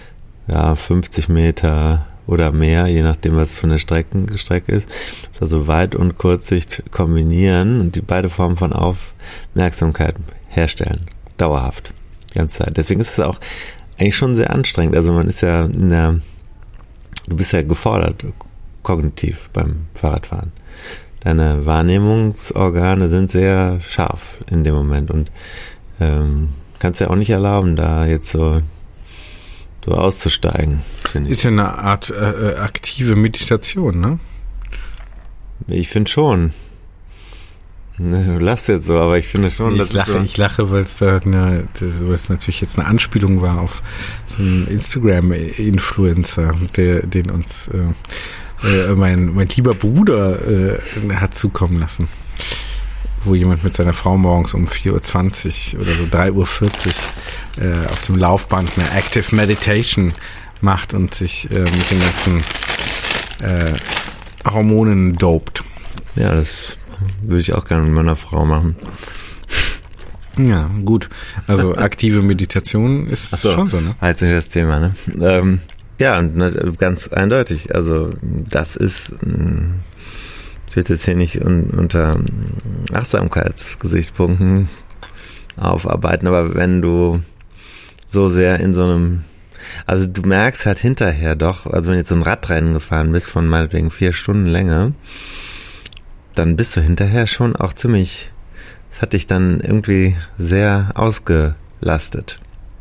50 Meter oder mehr, je nachdem, was für eine Strecke ist. Also Weit- und Kurzsicht kombinieren und die beide Formen von Aufmerksamkeit herstellen. Dauerhaft. Die ganze Zeit. Deswegen ist es auch eigentlich schon sehr anstrengend. Also man ist ja du bist ja gefordert, kognitiv beim Fahrradfahren. Deine Wahrnehmungsorgane sind sehr scharf in dem Moment und kannst ja auch nicht erlauben, da jetzt so auszusteigen, finde ich. Ist ja eine Art aktive Meditation, ne? Ich finde schon. Du lachst jetzt so, aber ich finde schon, ich lache, weil es was natürlich jetzt eine Anspielung war auf so einen Instagram-Influencer, den uns mein lieber Bruder hat zukommen lassen. Wo jemand mit seiner Frau morgens um 4.20 Uhr oder so 3.40 Uhr auf dem Laufband eine Active Meditation macht und sich mit den ganzen Hormonen dopt. Ja, das würde ich auch gerne mit meiner Frau machen. Ja, gut. Also aktive Meditation ist schon so, ne? Halt nicht das Thema, ne? Ja, und ganz eindeutig. Also das ist ich will jetzt hier nicht unter Achtsamkeitsgesichtspunkten aufarbeiten, aber wenn du so sehr in so einem, also du merkst halt hinterher doch, also wenn du jetzt so ein Radrennen gefahren bist von meinetwegen 4 Stunden Länge, dann bist du hinterher schon auch ziemlich, das hat dich dann irgendwie sehr ausgelastet.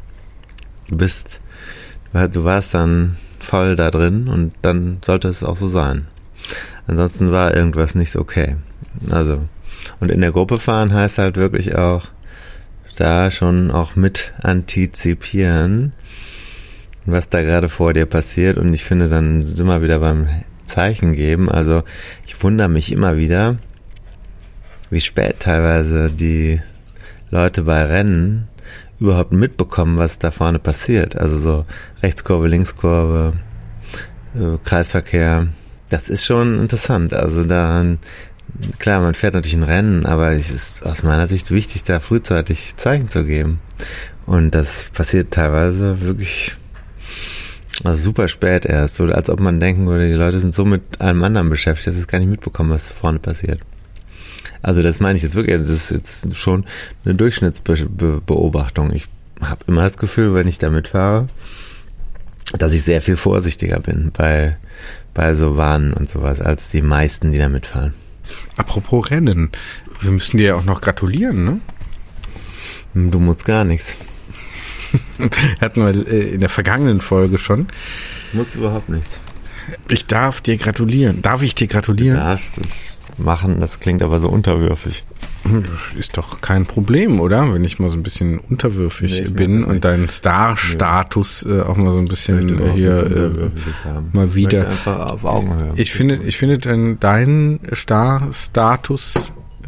Du warst dann voll da drin und dann sollte es auch so sein. Ansonsten war irgendwas nicht so okay. Also, und in der Gruppe fahren heißt halt wirklich auch, da schon auch mit antizipieren, was da gerade vor dir passiert. Und ich finde, dann sind wir wieder beim Zeichen geben. Also ich wundere mich immer wieder, wie spät teilweise die Leute bei Rennen überhaupt mitbekommen, was da vorne passiert. Also so Rechtskurve, Linkskurve, Kreisverkehr. Das ist schon interessant. Also dann, klar, man fährt natürlich ein Rennen, aber es ist aus meiner Sicht wichtig, da frühzeitig Zeichen zu geben. Und das passiert teilweise wirklich super spät erst. So, als ob man denken würde, die Leute sind so mit allem anderen beschäftigt, dass sie es gar nicht mitbekommen, was vorne passiert. Also das meine ich jetzt wirklich, das ist jetzt schon eine Durchschnittsbeobachtung. Ich habe immer das Gefühl, wenn ich da mitfahre, dass ich sehr viel vorsichtiger bin bei so Warnen und sowas, als die meisten, die da mitfahren. Apropos Rennen, wir müssen dir ja auch noch gratulieren, ne? Du musst gar nichts. Hatten wir in der vergangenen Folge schon. Muss überhaupt nichts. Ich darf dir gratulieren. Darf ich dir gratulieren? Du darfst es machen, das klingt aber so unterwürfig. Ist doch kein Problem, oder? Wenn ich mal so ein bisschen unterwürfig bin und deinen Star-Status auch mal so ein bisschen hier mal wieder. Einfach auf Augenhöhe. Ich finde deinen Star-Status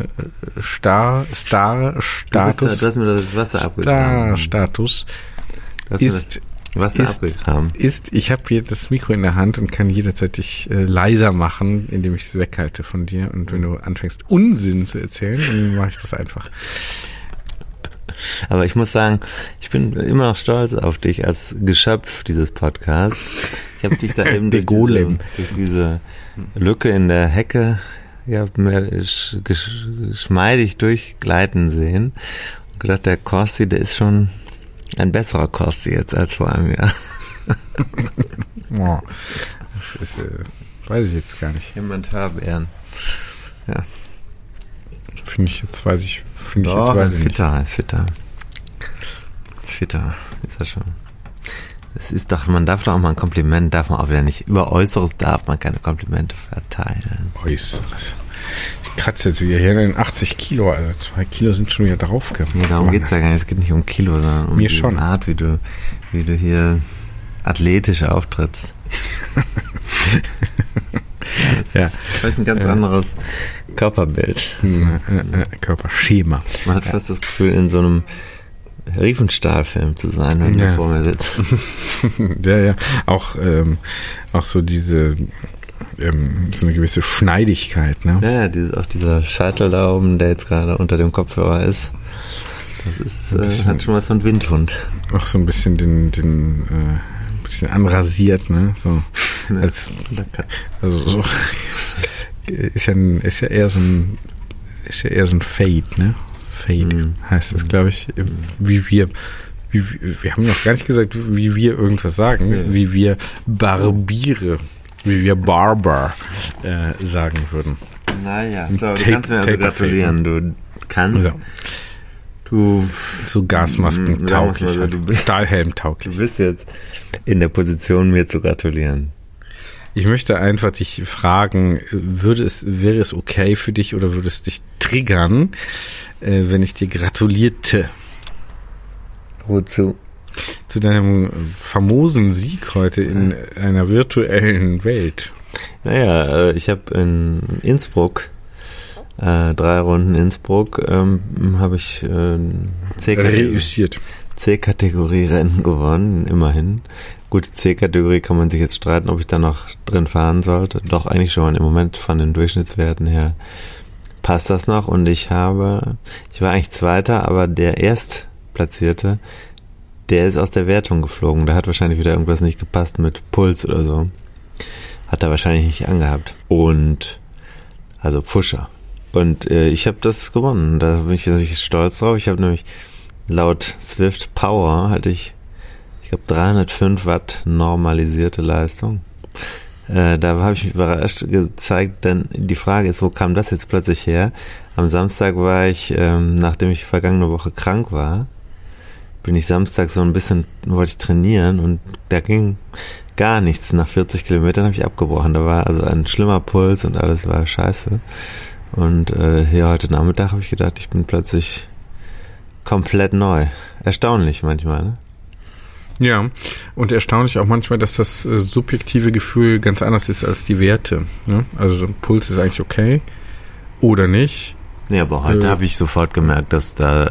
Star-Status. Du hast mir das Wasser abgegraben. Star-Status ist, ich habe hier das Mikro in der Hand und kann jederzeit dich leiser machen, indem ich es weghalte von dir. Und wenn du anfängst, Unsinn zu erzählen, dann mache ich das einfach. Aber ich muss sagen, ich bin immer noch stolz auf dich als Geschöpf dieses Podcasts. Ich habe dich da eben durch diese Lücke in der Hecke geschmeidig durchgleiten sehen und gedacht, der Korsi, der ist schon ein besserer Korsi jetzt als vor einem Jahr. Oh, das ist, weiß ich jetzt gar nicht. Emmentabeeren. Ja. Finde ich jetzt, weiß ich Fitter ist das schon. Es ist doch, man darf doch auch mal ein Kompliment, darf man auch wieder nicht. Über Äußeres darf man keine Komplimente verteilen. Äußeres. Ich kratze jetzt wieder hier in 80 Kilo, also 2 Kilo sind schon wieder draufgegangen. Nee, darum geht's ja gar nicht, es geht nicht um Kilo, sondern um die Art, wie du hier athletisch auftrittst. Ja. Vielleicht ein ganz anderes Körperbild. Körperschema. Man hat fast das Gefühl, in so einem Riefenstahl-Film zu sein, wenn du vor mir sitzt. Ja. Auch so diese so eine gewisse Schneidigkeit, ne? Ja, dieser Scheitel da oben, der jetzt gerade unter dem Kopfhörer ist. Das ist hat schon was von Windhund. Auch so ein bisschen den bisschen anrasiert, ne? So so ist ja eher so ein Fade, ne? Fade heißt das, glaube ich, wie wir haben noch gar nicht gesagt, wie wir irgendwas sagen, wie wir Barbiere, wie wir Barber sagen würden. Naja, so, du kannst mir also gratulieren, du kannst. So. So Gasmasken tauglich, Stahlhelm tauglich. Du bist jetzt in der Position, mir zu gratulieren. Ich möchte einfach dich fragen, wäre es okay für dich oder würde es dich triggern, wenn ich dir gratulierte? Wozu? Zu deinem famosen Sieg heute in einer virtuellen Welt. Naja, ich habe in Innsbruck 3 Runden Innsbruck habe ich C-Kategorie-Rennen gewonnen, immerhin. Gut, C-Kategorie kann man sich jetzt streiten, ob ich da noch drin fahren sollte. Doch, eigentlich schon. Im Moment von den Durchschnittswerten her passt das noch. Und ich war eigentlich Zweiter, aber der Erstplatzierte, der ist aus der Wertung geflogen. Da hat wahrscheinlich wieder irgendwas nicht gepasst mit Puls oder so. Hat er wahrscheinlich nicht angehabt. Und Also Pusher. Und ich habe das gewonnen. Da bin ich natürlich stolz drauf. Ich habe nämlich laut Swift Power hatte ich glaube 305 Watt normalisierte Leistung. Da habe ich mich überrascht gezeigt, denn die Frage ist, wo kam das jetzt plötzlich her? Am Samstag war ich, nachdem ich vergangene Woche krank war, bin ich Samstag so ein bisschen, wollte ich trainieren und da ging gar nichts. Nach 40 Kilometern habe ich abgebrochen. Da war also ein schlimmer Puls und alles war scheiße. Und hier heute Nachmittag habe ich gedacht, ich bin plötzlich komplett neu. Erstaunlich manchmal, ne? Ja, und erstaunlich auch manchmal, dass das subjektive Gefühl ganz anders ist als die Werte. Ne? Also Puls ist eigentlich okay oder nicht. Nee, aber heute habe ich sofort gemerkt, dass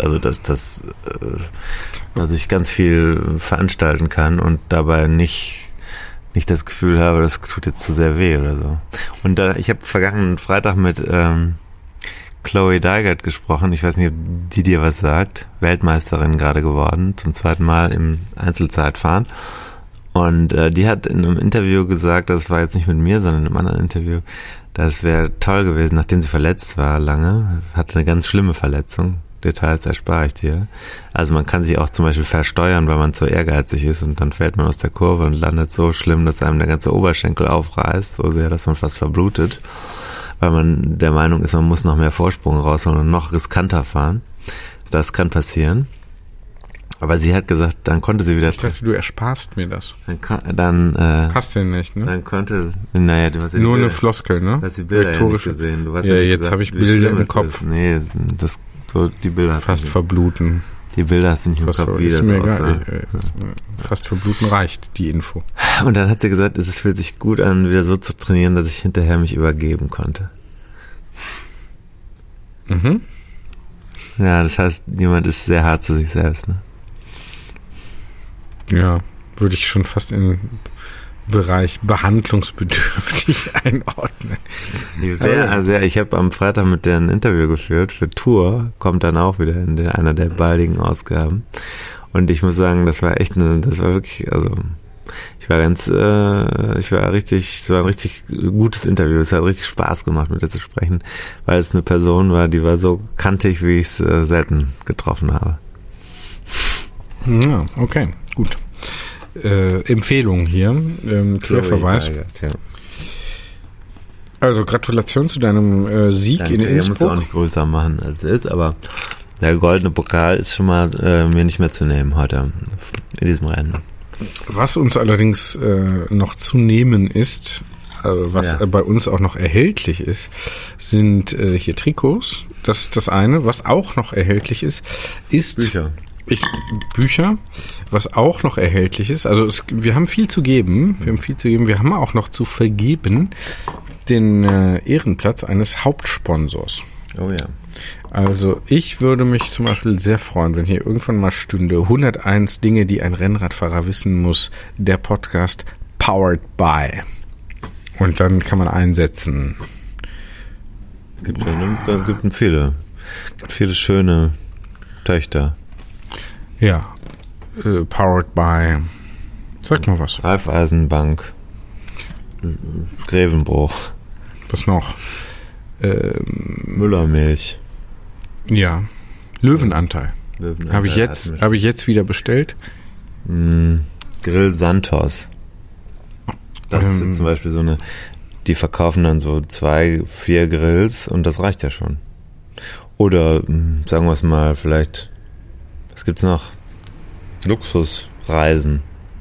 ich ganz viel veranstalten kann und dabei nicht das Gefühl habe, das tut jetzt zu sehr weh oder so. Und ich habe vergangenen Freitag mit Chloe Dygert gesprochen. Ich weiß nicht, ob die dir was sagt. Weltmeisterin gerade geworden, zum 2. Mal im Einzelzeitfahren. Und die hat in einem Interview gesagt, das war jetzt nicht mit mir, sondern in einem anderen Interview, das wäre toll gewesen, nachdem sie verletzt war lange, hatte eine ganz schlimme Verletzung. Details erspare ich dir. Also man kann sich auch zum Beispiel versteuern, weil man zu ehrgeizig ist und dann fällt man aus der Kurve und landet so schlimm, dass einem der ganze Oberschenkel aufreißt, so sehr, dass man fast verblutet, weil man der Meinung ist, man muss noch mehr Vorsprung rausholen und noch riskanter fahren. Das kann passieren. Aber sie hat gesagt, dann konnte sie wieder... Ich dachte, du ersparst mir das. Hast du nicht, ne? Dann konnte... Naja, du hast ja nur eine Floskel, ne? Du hast die Bilder ja nicht gesehen. Du hast ja jetzt habe ich Bilder im Kopf. Nee, die Bilder hast fast verbluten. Die Bilder hast du nicht im Kopf, wie das aussah. Fast verbluten reicht, die Info. Und dann hat sie gesagt, es fühlt sich gut an, wieder so zu trainieren, dass ich hinterher mich übergeben konnte. Mhm. Ja, das heißt, jemand ist sehr hart zu sich selbst, ne? Ja, würde ich schon fast in Bereich behandlungsbedürftig einordnen. Ich habe am Freitag mit der ein Interview geführt für Tour, kommt dann auch wieder in einer der baldigen Ausgaben. Und ich muss sagen, das war wirklich, also es war ein richtig gutes Interview. Es hat richtig Spaß gemacht, mit ihr zu sprechen, weil es eine Person war, die war so kantig, wie ich es selten getroffen habe. Ja, okay, gut. Empfehlung hier, Querverweis. Ja. Also Gratulation zu deinem Sieg. Danke, in Innsbruck. Musst du auch nicht größer machen, als es ist, aber der goldene Pokal ist schon mal mir nicht mehr zu nehmen heute in diesem Rennen. Was uns allerdings noch zu nehmen ist, was bei uns auch noch erhältlich ist, sind hier Trikots. Das ist das eine. Was auch noch erhältlich ist Bücher, was auch noch erhältlich ist. Also wir haben viel zu geben. Wir haben auch noch zu vergeben den Ehrenplatz eines Hauptsponsors. Oh ja. Also ich würde mich zum Beispiel sehr freuen, wenn hier irgendwann mal stünde 101 Dinge, die ein Rennradfahrer wissen muss. Der Podcast Powered by. Und dann kann man einsetzen. Gibt viele schöne Töchter. Ja, powered by, sag mal was. Raiffeisenbank, Grevenbruch. Was noch? Müllermilch. Ja, Löwenanteil. Habe ich jetzt wieder bestellt. Grill Santos. Das ist jetzt zum Beispiel so eine, die verkaufen dann so 2-4 Grills und das reicht ja schon. Oder, sagen wir es mal, vielleicht... Was gibt's noch? Luxusreisen.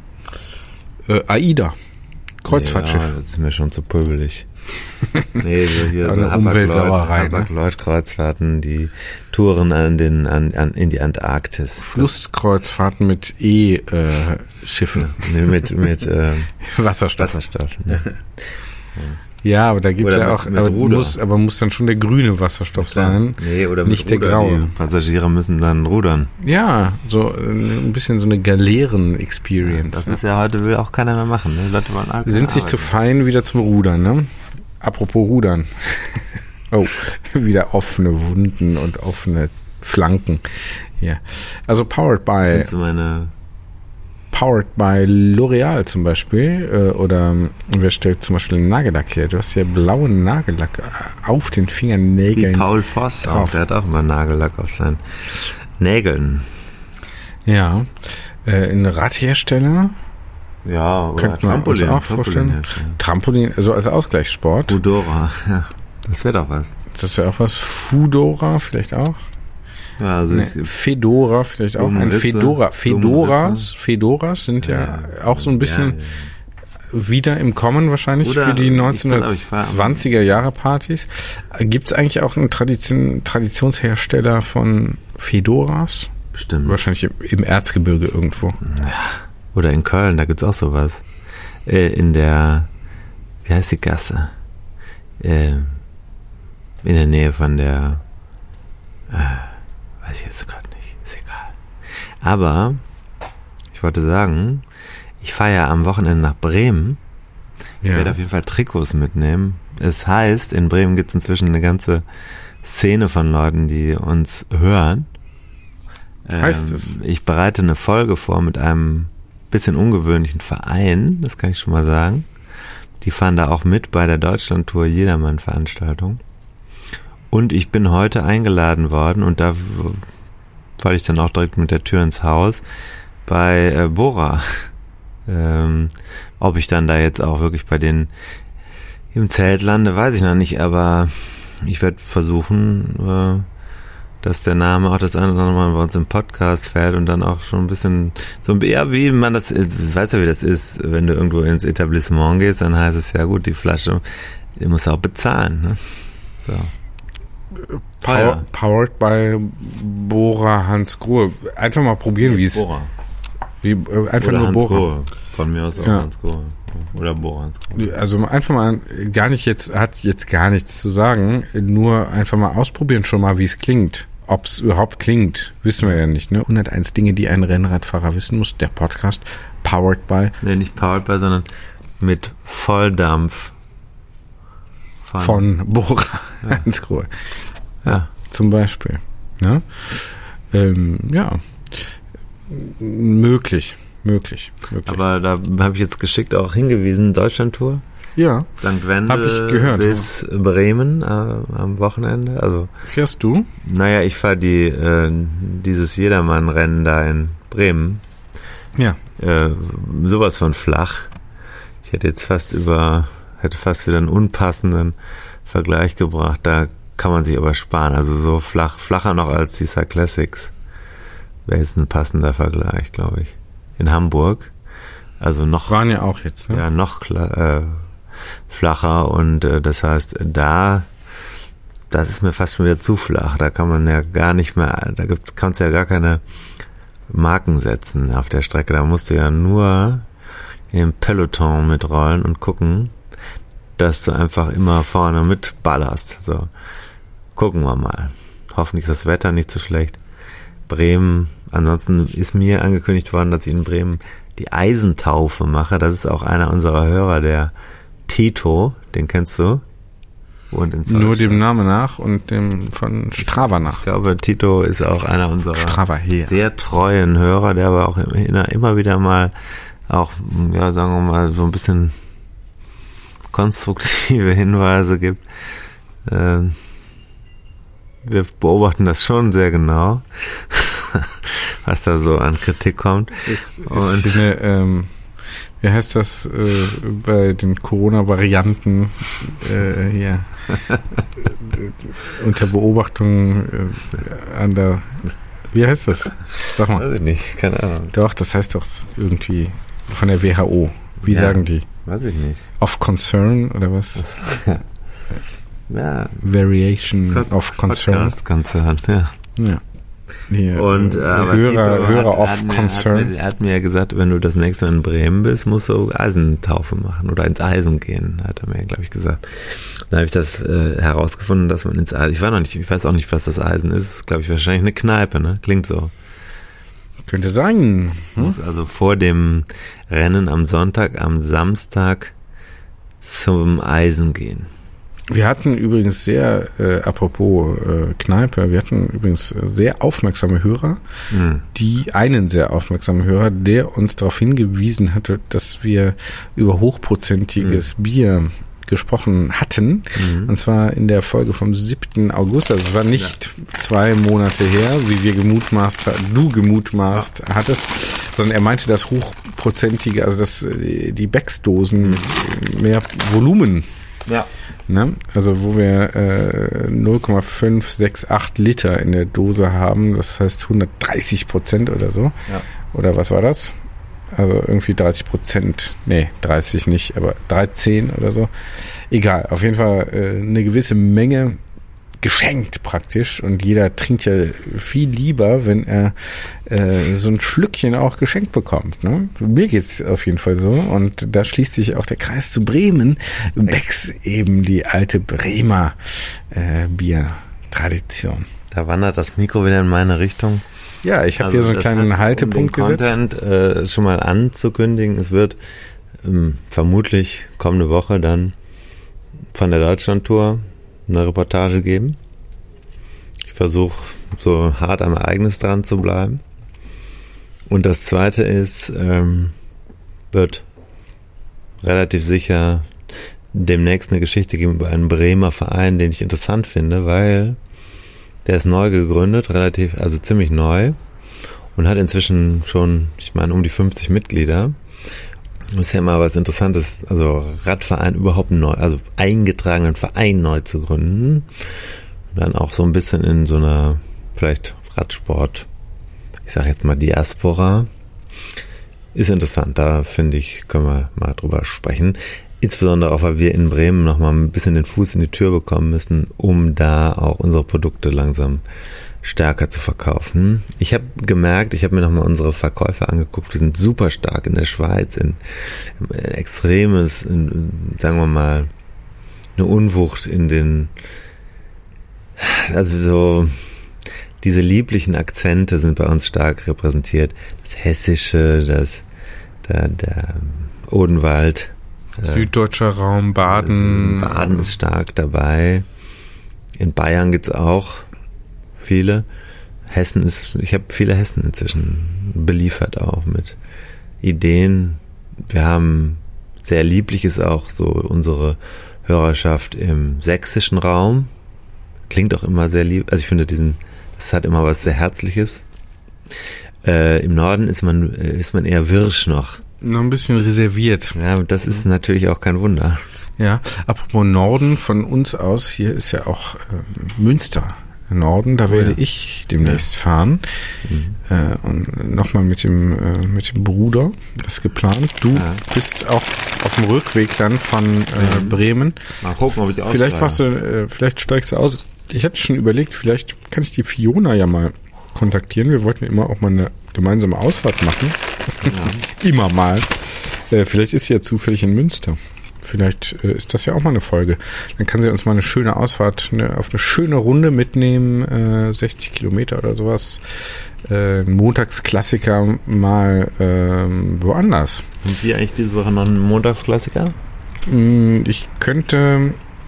AIDA. Kreuzfahrtschiff. Ja, das ist mir schon zu pöbelig. Nee, so hier so Umweltsauerei. Hapag-Lloyd-Kreuzfahrten, die Touren in die Antarktis. Flusskreuzfahrten mit Schiffen. Nee, mit Wasserstoff. Ne? Ja, aber da gibt's ja auch, muss dann schon der grüne Wasserstoff sein. Nee, oder nicht der graue. Die Passagiere müssen dann rudern. Ja, so ein bisschen so eine Galeeren-Experience. Das ist ja heute will auch keiner mehr machen. Ne? Leute wollen Alkohol sind sich zu fein wieder zum Rudern, ne? Apropos Rudern. Oh, wieder offene Wunden und offene Flanken. Ja. Also powered by. Kennst du meine powered by L'Oreal zum Beispiel. Oder wer stellt zum Beispiel einen Nagellack her? Du hast ja blauen Nagellack auf den Fingernägeln. Wie Paul Voss auch, der hat auch immer Nagellack auf seinen Nägeln. Ja, ein Radhersteller. Ja, oder könnten wir uns auch vorstellen. Trampolin, also als Ausgleichssport. Foodora, ja, das wäre doch was. Das wäre auch was. Foodora vielleicht auch. Ja, also Fedora vielleicht auch. Ein Fedora. Fedoras sind ja auch so ein bisschen wieder im Kommen wahrscheinlich oder für die 1920er Jahre Partys. Gibt es eigentlich auch einen Traditionshersteller von Fedoras? Bestimmt. Wahrscheinlich im Erzgebirge irgendwo. Ja. Oder in Köln, da gibt's auch sowas. In der, wie heißt die Gasse? In der Nähe von der, weiß ich jetzt gerade nicht, ist egal. Aber, ich wollte sagen, ich fahre ja am Wochenende nach Bremen. Ich werde auf jeden Fall Trikots mitnehmen. Es heißt, in Bremen gibt's inzwischen eine ganze Szene von Leuten, die uns hören. Heißt es? Ich bereite eine Folge vor mit einem bisschen ungewöhnlichen Verein, das kann ich schon mal sagen. Die fahren da auch mit bei der Deutschlandtour Jedermann-Veranstaltung. Und ich bin heute eingeladen worden und da falle ich dann auch direkt mit der Tür ins Haus bei Bora. Ob ich dann da jetzt auch wirklich bei denen im Zelt lande, weiß ich noch nicht, aber ich werde versuchen, dass der Name auch das eine oder andere Mal bei uns im Podcast fällt und dann auch schon ein bisschen so, ja, wie man das, weißt du, wie das ist, wenn du irgendwo ins Etablissement gehst, dann heißt es ja gut, die Flasche, die musst du auch bezahlen, ne? So. Powered by Bora Hans Grohe. Einfach mal probieren, wie es. Bora. Einfach oder nur Hans Bora. Grohe. Von mir aus auch Hans Grohe. Oder Bora Hans Grohe. Also einfach mal hat jetzt gar nichts zu sagen, nur einfach mal ausprobieren schon mal, wie es klingt. Ob es überhaupt klingt, wissen wir ja nicht. Ne? 101 Dinge, die ein Rennradfahrer wissen muss. Der Podcast powered by. Nee, nicht powered by, sondern mit Volldampf. Von Bora Hans Grohe. Ja. Zum Beispiel. Ne? Ja. Möglich. Aber da habe ich jetzt geschickt auch hingewiesen, Deutschlandtour. Ja. St. Wendel bis Bremen am Wochenende. Also fährst du? Naja, ich fahre dieses Jedermann-Rennen da in Bremen. Ja. Sowas von flach. Ich hätte jetzt fast wieder einen unpassenden Vergleich gebracht. Da kann man sich aber sparen. Also so flacher noch als die Cyclassics. Wäre jetzt ein passender Vergleich, glaube ich. In Hamburg. Also noch. Waren ja auch jetzt, ne? Ja, noch flacher und das heißt, das ist mir fast schon wieder zu flach. Da kann man ja gar nicht mehr, kannst du ja gar keine Marken setzen auf der Strecke. Da musst du ja nur im Peloton mitrollen und gucken, dass du einfach immer vorne mitballerst. So, gucken wir mal. Hoffentlich ist das Wetter nicht so schlecht. Bremen, ansonsten ist mir angekündigt worden, dass ich in Bremen die Eisentaufe mache. Das ist auch einer unserer Hörer, der Tito, den kennst du? Nur dem Namen nach und dem von Strava nach. Ich glaube, Tito ist auch einer unserer sehr treuen Hörer, der aber auch immer wieder mal auch, ja, sagen wir mal, so ein bisschen konstruktive Hinweise gibt. Wir beobachten das schon sehr genau, was da so an Kritik kommt. Wie heißt das bei den Corona-Varianten hier? Unter Beobachtung an der. Wie heißt das? Sag mal. Weiß ich nicht, keine Ahnung. Doch, das heißt doch irgendwie von der WHO. Wie sagen die? Weiß ich nicht. Of Concern oder was? Ja. Variation of Concern. Podcast-Konzern, ja. Ja. Hier, und Hörer of Concern. Er hat mir ja gesagt, wenn du das nächste Mal in Bremen bist, musst du Eisentaufe machen oder ins Eisen gehen, hat er mir, glaube ich, gesagt. Dann habe ich das herausgefunden, dass man ins Eisen, ich weiß auch nicht, was das Eisen ist, glaube ich, wahrscheinlich eine Kneipe, ne? Klingt so. Könnte sein. Muss also vor dem Rennen am Sonntag, am Samstag zum Eisen gehen. Wir hatten übrigens apropos Kneipe, wir hatten übrigens sehr aufmerksame Hörer, einen sehr aufmerksamen Hörer, der uns darauf hingewiesen hatte, dass wir über hochprozentiges Bier gesprochen hatten, und zwar in der Folge vom 7. August, also es war nicht 2 Monate her, wie wir du gemutmaßt hattest, sondern er meinte das hochprozentige, also die Becks-Dosen mit mehr Volumen. Ja. Ne? Also wo wir 0,568 Liter in der Dose haben, das heißt 130% oder so. Ja. Oder was war das? Also irgendwie 30%, nee, 30 nicht, aber 13 oder so. Egal, auf jeden Fall eine gewisse Menge geschenkt praktisch, und jeder trinkt ja viel lieber, wenn er so ein Schlückchen auch geschenkt bekommt. Ne? Mir geht's auf jeden Fall so, und da schließt sich auch der Kreis zu Bremen. Becks, eben die alte Bremer Biertradition. Da wandert das Mikro wieder in meine Richtung. Ja, ich habe hier so einen kleinen Haltepunkt gesetzt. Content schon mal anzukündigen, es wird vermutlich kommende Woche dann von der Deutschlandtour eine Reportage geben. Ich versuche so hart am Ereignis dran zu bleiben. Und das Zweite ist, wird relativ sicher demnächst eine Geschichte geben über einen Bremer Verein, den ich interessant finde, weil der ist neu gegründet, also ziemlich neu, und hat inzwischen schon, ich meine, um die 50 Mitglieder. Das ist ja immer was Interessantes, also Radverein überhaupt neu, also eingetragenen Verein neu zu gründen. Dann auch so ein bisschen in so einer, vielleicht Radsport, ich sage jetzt mal Diaspora. Ist interessant, da finde ich, können wir mal drüber sprechen. Insbesondere auch, weil wir in Bremen nochmal ein bisschen den Fuß in die Tür bekommen müssen, um da auch unsere Produkte langsam stärker zu verkaufen. Ich habe gemerkt, ich habe mir nochmal unsere Verkäufer angeguckt, wir sind super stark in der Schweiz, in extremes, sagen wir mal, eine Unwucht in den, also so, diese lieblichen Akzente sind bei uns stark repräsentiert. Das Hessische, der Odenwald, süddeutscher Raum, Baden. Baden ist stark dabei. In Bayern gibt's auch viele. Ich habe viele Hessen inzwischen beliefert auch mit Ideen. Wir haben sehr Liebliches auch so unsere Hörerschaft im sächsischen Raum. Klingt auch immer sehr lieb. Also ich finde das hat immer was sehr Herzliches. Im Norden ist man eher wirsch noch. Noch ein bisschen reserviert. Ja, das ist natürlich auch kein Wunder. Ja, apropos Norden, von uns aus, hier ist ja auch Münster. Norden, da werde ich demnächst fahren. Und nochmal mit dem Bruder, das ist geplant. Du bist auch auf dem Rückweg dann von Bremen. Mal gucken, ob ich vielleicht steigst du aus. Ich hatte schon überlegt, vielleicht kann ich die Fiona ja mal kontaktieren. Wir wollten immer auch mal eine gemeinsame Ausfahrt machen. Ja. Immer mal. Vielleicht ist sie ja zufällig in Münster. Vielleicht ist das ja auch mal eine Folge. Dann kann sie uns mal eine schöne Ausfahrt, auf eine schöne Runde mitnehmen, 60 Kilometer oder sowas. Montagsklassiker mal woanders. Und wie eigentlich diese Woche noch ein Montagsklassiker? Ich könnte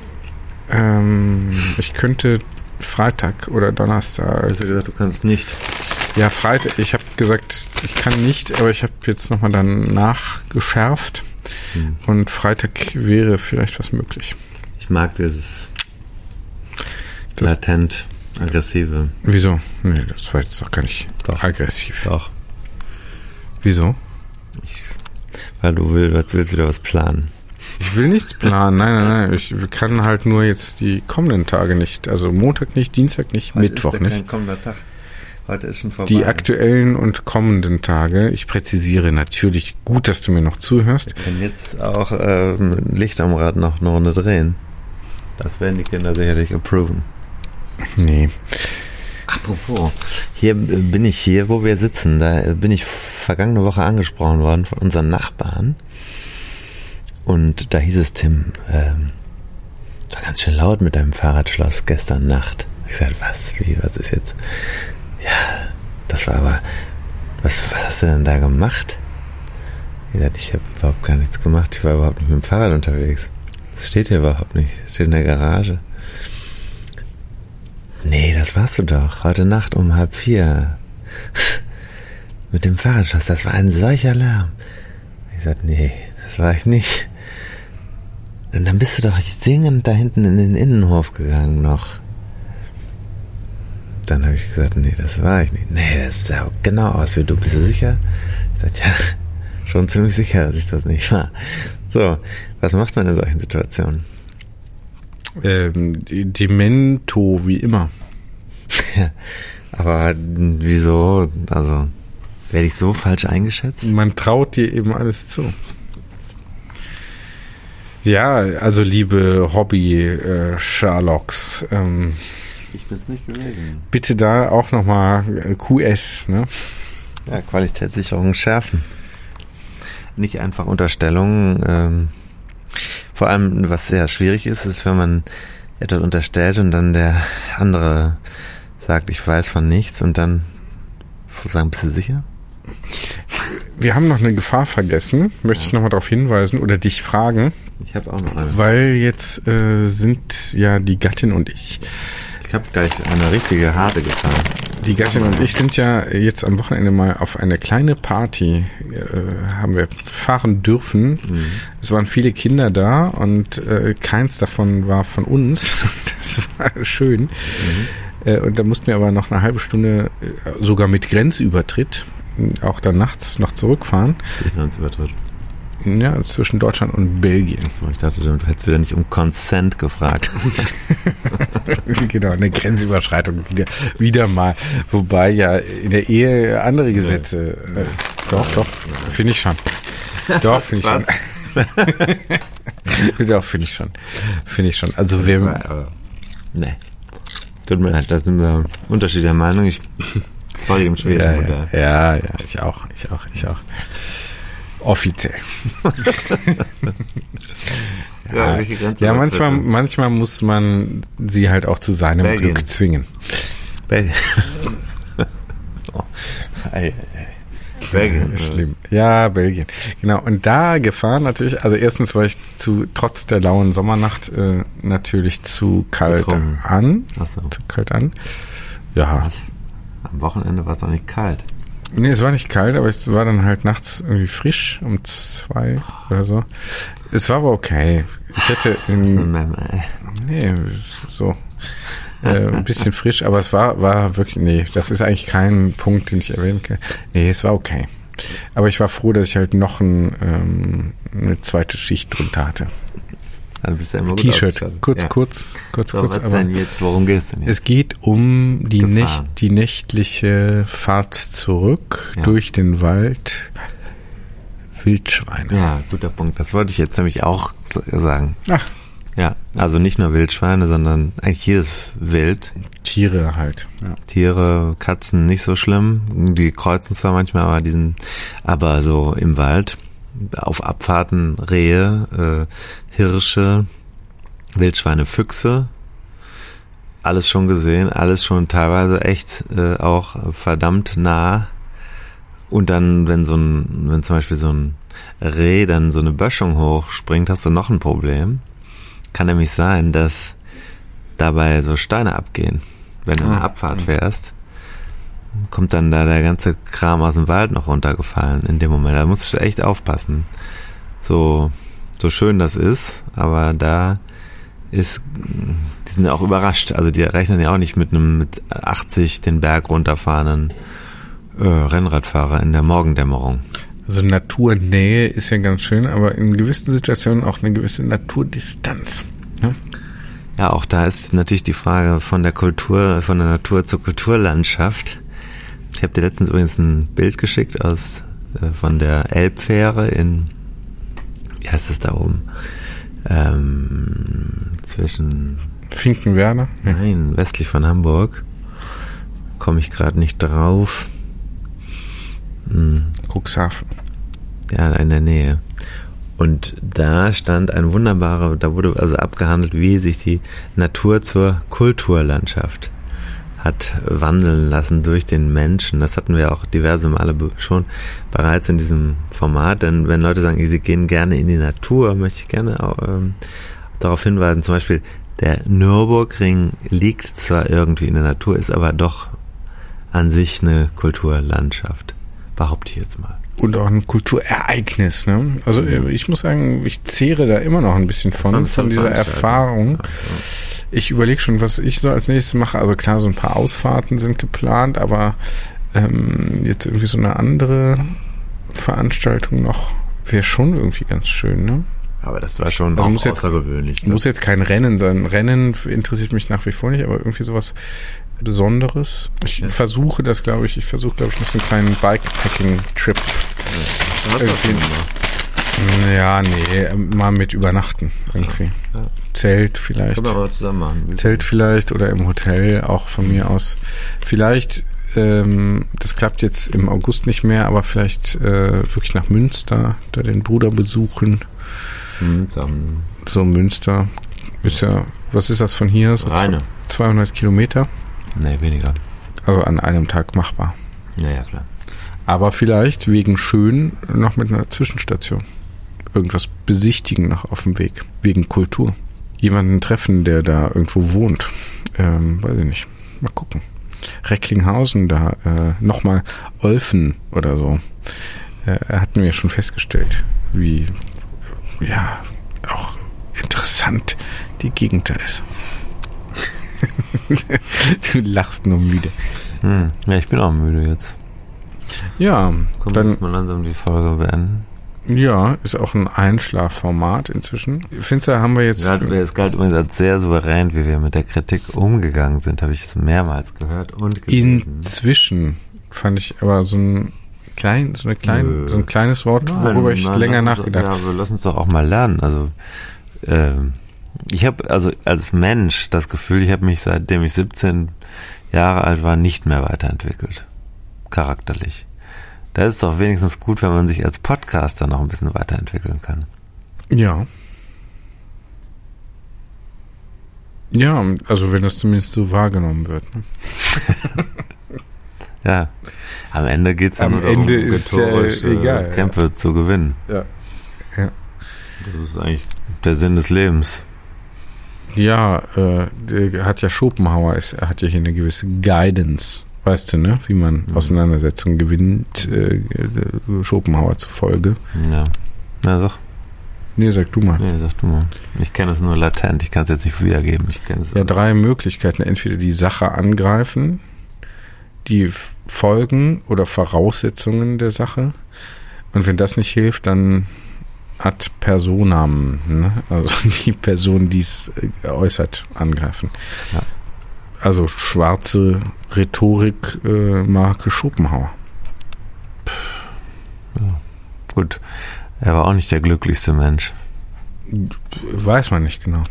Freitag oder Donnerstag. Hast du gesagt, du kannst nicht? Ja, Freitag. Ich habe gesagt, ich kann nicht, aber ich habe jetzt nochmal dann nachgeschärft. Und Freitag wäre vielleicht was möglich. Ich mag dieses latent aggressive. Wieso? Nee, das war jetzt auch gar nicht aggressiv. Doch. Wieso? Weil du willst wieder was planen. Ich will nichts planen, nein. Ich kann halt nur jetzt die kommenden Tage nicht. Also Montag nicht, Dienstag nicht, heute Mittwoch ist nicht. Kein kommender Tag. Heute ist schon vorbei. Die aktuellen und kommenden Tage. Ich präzisiere natürlich, gut, dass du mir noch zuhörst. Wir können jetzt auch Licht am Rad noch eine Runde drehen. Das werden die Kinder sicherlich approven. Nee. Apropos, wo wir sitzen, da bin ich vergangene Woche angesprochen worden von unseren Nachbarn. Und da hieß es, Tim, war ganz schön laut mit deinem Fahrradschloss gestern Nacht. Ich sagte, was ist jetzt? Ja, das war aber, was hast du denn da gemacht? Ich sagte, ich habe überhaupt gar nichts gemacht, ich war überhaupt nicht mit dem Fahrrad unterwegs. Das steht hier überhaupt nicht. Das steht in der Garage. Nee, das warst du doch. Heute Nacht um 3:30. Mit dem Fahrradschloss. Das war ein solcher Lärm. Ich sagte, nee, das war ich nicht. Und dann bist du doch singend da hinten in den Innenhof gegangen noch. Dann habe ich gesagt, nee, das war ich nicht. Nee, das sah genau aus wie du. Bist du sicher? Ich sagte, ja, schon ziemlich sicher, dass ich das nicht war. So, was macht man in solchen Situationen? Demento, wie immer. Ja, aber wieso? Also, werde ich so falsch eingeschätzt? Man traut dir eben alles zu. Ja, also liebe Hobby-Sherlocks, ich bin's nicht gewesen. bitte da auch nochmal QS, ne? Ja, Qualitätssicherung schärfen. Nicht einfach Unterstellungen. Vor allem, was sehr schwierig ist, ist, wenn man etwas unterstellt und dann der andere sagt, ich weiß von nichts und dann sagen, bist du sicher? Wir haben noch eine Gefahr vergessen, möchte ich nochmal darauf hinweisen oder dich fragen. Ich habe auch noch eine. Weil jetzt sind ja die Gattin und ich. Ich habe gleich eine richtige harte Gefahr. Die Gattin und ich sind ja jetzt am Wochenende mal auf eine kleine Party, haben wir fahren dürfen. Mhm. Es waren viele Kinder da und keins davon war von uns. Das war schön. Mhm. Und da mussten wir aber noch eine halbe Stunde, sogar mit Grenzübertritt, auch dann nachts noch zurückfahren. Grenzübertritt. Ja, zwischen Deutschland und Belgien. Achso, ich dachte, du hättest wieder nicht um Consent gefragt. Genau, eine Grenzüberschreitung wieder mal. Wobei ja in der Ehe andere Gesetze. Doch, finde ich schon. Doch, finde ich schon. Doch, finde ich schon. Also wer... Nee. Tut mir leid, da sind wir unterschiedlicher Meinung. Ich folge dem schwedischen Modell. Ja, ich auch. Offiziell. Ja, manchmal muss man sie halt auch zu seinem Belgien. Glück zwingen. Belgien. Belgien. Ist schlimm. Ja, Belgien. Genau. Und da gefahren natürlich, also erstens war ich trotz der lauen Sommernacht natürlich zu kalt an. Achso. Zu kalt an. Ja. Was? Am Wochenende war es auch nicht kalt. Nee, es war nicht kalt, aber es war dann halt nachts irgendwie frisch um 2 oder so. Es war aber okay. Ich hätte ein bisschen frisch, aber es war wirklich, nee, das ist eigentlich kein Punkt, den ich erwähnen kann. Nee, es war okay. Aber ich war froh, dass ich halt noch eine zweite Schicht drunter hatte. Also bist du immer gut T-Shirt, kurz. So, was aber denn jetzt? Worum geht es denn jetzt? Es geht um die nächtliche Fahrt zurück durch den Wald. Wildschweine. Ja, guter Punkt. Das wollte ich jetzt nämlich auch sagen. Ach. Ja, also nicht nur Wildschweine, sondern eigentlich jedes Wild. Tiere halt. Ja. Tiere, Katzen nicht so schlimm. Die kreuzen zwar manchmal, aber so im Wald. Auf Abfahrten Rehe, Hirsche, Wildschweine, Füchse, alles schon gesehen, alles schon teilweise echt auch verdammt nah. Und dann, wenn zum Beispiel so ein Reh dann so eine Böschung hochspringt, hast du noch ein Problem. Kann nämlich sein, dass dabei so Steine abgehen, wenn du eine Abfahrt fährst. Kommt dann da der ganze Kram aus dem Wald noch runtergefallen in dem Moment. Da musst du echt aufpassen. So schön das ist, aber die sind ja auch überrascht. Also die rechnen ja auch nicht mit 80 den Berg runterfahrenden Rennradfahrer in der Morgendämmerung. Also Naturnähe ist ja ganz schön, aber in gewissen Situationen auch eine gewisse Naturdistanz. Ja? Ja, auch da ist natürlich die Frage von der Natur zur Kulturlandschaft. Ich habe dir letztens übrigens ein Bild geschickt von der Elbfähre wie heißt es da oben? Zwischen Finkenwerder? Nein, westlich von Hamburg. Komme ich gerade nicht drauf. Cuxhaven. Ja, in der Nähe. Und da stand da wurde also abgehandelt, wie sich die Natur zur Kulturlandschaft hat wandeln lassen durch den Menschen. Das hatten wir auch diverse Male schon bereits in diesem Format. Denn wenn Leute sagen, sie gehen gerne in die Natur, möchte ich gerne darauf hinweisen, zum Beispiel der Nürburgring liegt zwar irgendwie in der Natur, ist aber doch an sich eine Kulturlandschaft, behaupte ich jetzt mal. Und auch ein Kulturereignis, ne? Also ich muss sagen, ich zehre da immer noch ein bisschen von dieser Erfahrung. Ich überlege schon, was ich so als nächstes mache. Also klar, so ein paar Ausfahrten sind geplant, aber jetzt irgendwie so eine andere Veranstaltung noch wäre schon irgendwie ganz schön, ne? Aber das war schon auch außergewöhnlich. Muss jetzt kein Rennen sein. Rennen interessiert mich nach wie vor nicht, aber irgendwie sowas Besonderes. Ich versuche, glaube ich, noch so einen kleinen Bikepacking-Trip. Ja, nee, mal mit übernachten irgendwie. Ja. Zelt vielleicht. Können wir mal zusammen machen. Zelt vielleicht oder im Hotel, auch von mir aus. Vielleicht, das klappt jetzt im August nicht mehr, aber vielleicht wirklich nach Münster, da den Bruder besuchen. So Münster ist ja, was ist das von hier? So 200 Kilometer? Nee, weniger. Also an einem Tag machbar. Ja, klar. Aber vielleicht wegen schön noch mit einer Zwischenstation. Irgendwas besichtigen noch auf dem Weg. Wegen Kultur. Jemanden treffen, der da irgendwo wohnt. Weiß ich nicht. Mal gucken. Recklinghausen, da nochmal Olfen oder so. Hatten wir schon festgestellt, wie auch interessant die Gegend da ist. Du lachst nur müde. Ja, ich bin auch müde jetzt. Ja, Können wir jetzt mal langsam die Folge beenden? Ja, ist auch ein Einschlafformat inzwischen. Finster haben wir jetzt... Es galt übrigens als sehr souverän, wie wir mit der Kritik umgegangen sind, habe ich jetzt mehrmals gehört und gesehen. Inzwischen fand ich aber so ein kleines Wort, worüber ich länger nachgedacht habe. Ja, aber lass uns doch auch mal lernen. Also ich habe also als Mensch das Gefühl, ich habe mich seitdem ich 17 Jahre alt war nicht mehr weiterentwickelt. Charakterlich. Da ist es doch wenigstens gut, wenn man sich als Podcaster noch ein bisschen weiterentwickeln kann. Ja. Ja, also wenn das zumindest so wahrgenommen wird. Ne? Ja, am Ende geht es am Ende ist egal, Kämpfe zu gewinnen. Ja. Das ist eigentlich der Sinn des Lebens. Ja, hat ja Schopenhauer, er hat ja hier eine gewisse Guidance. Weißt du, ne? Wie man Auseinandersetzungen gewinnt, Schopenhauer zufolge. Ja. Na, sag. Nee, sag du mal. Ich kenne es nur latent, ich kann es jetzt nicht wiedergeben. Ja, 3 Möglichkeiten. Entweder die Sache angreifen, die Folgen oder Voraussetzungen der Sache. Und wenn das nicht hilft, dann ad personam, ne? Also die Person, die es äußert, angreifen. Ja. Also schwarze Rhetorik Marke Schopenhauer. Ja. Gut, er war auch nicht der glücklichste Mensch. Weiß man nicht genau.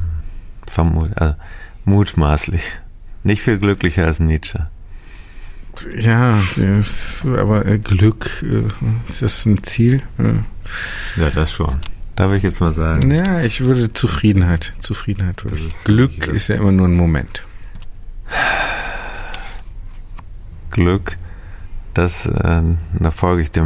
Mutmaßlich. Nicht viel glücklicher als Nietzsche. Ja, aber Glück, ist das ein Ziel? Ja, das schon. Da würde ich jetzt mal sagen. Ja, ich würde Zufriedenheit würde ich. Glück ist ja immer nur ein Moment. Glück, da folge ich da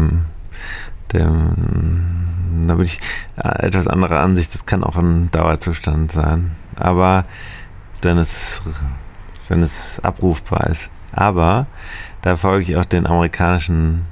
bin ich etwas anderer Ansicht, das kann auch ein Dauerzustand sein, aber wenn es abrufbar ist. Aber da folge ich auch den amerikanischen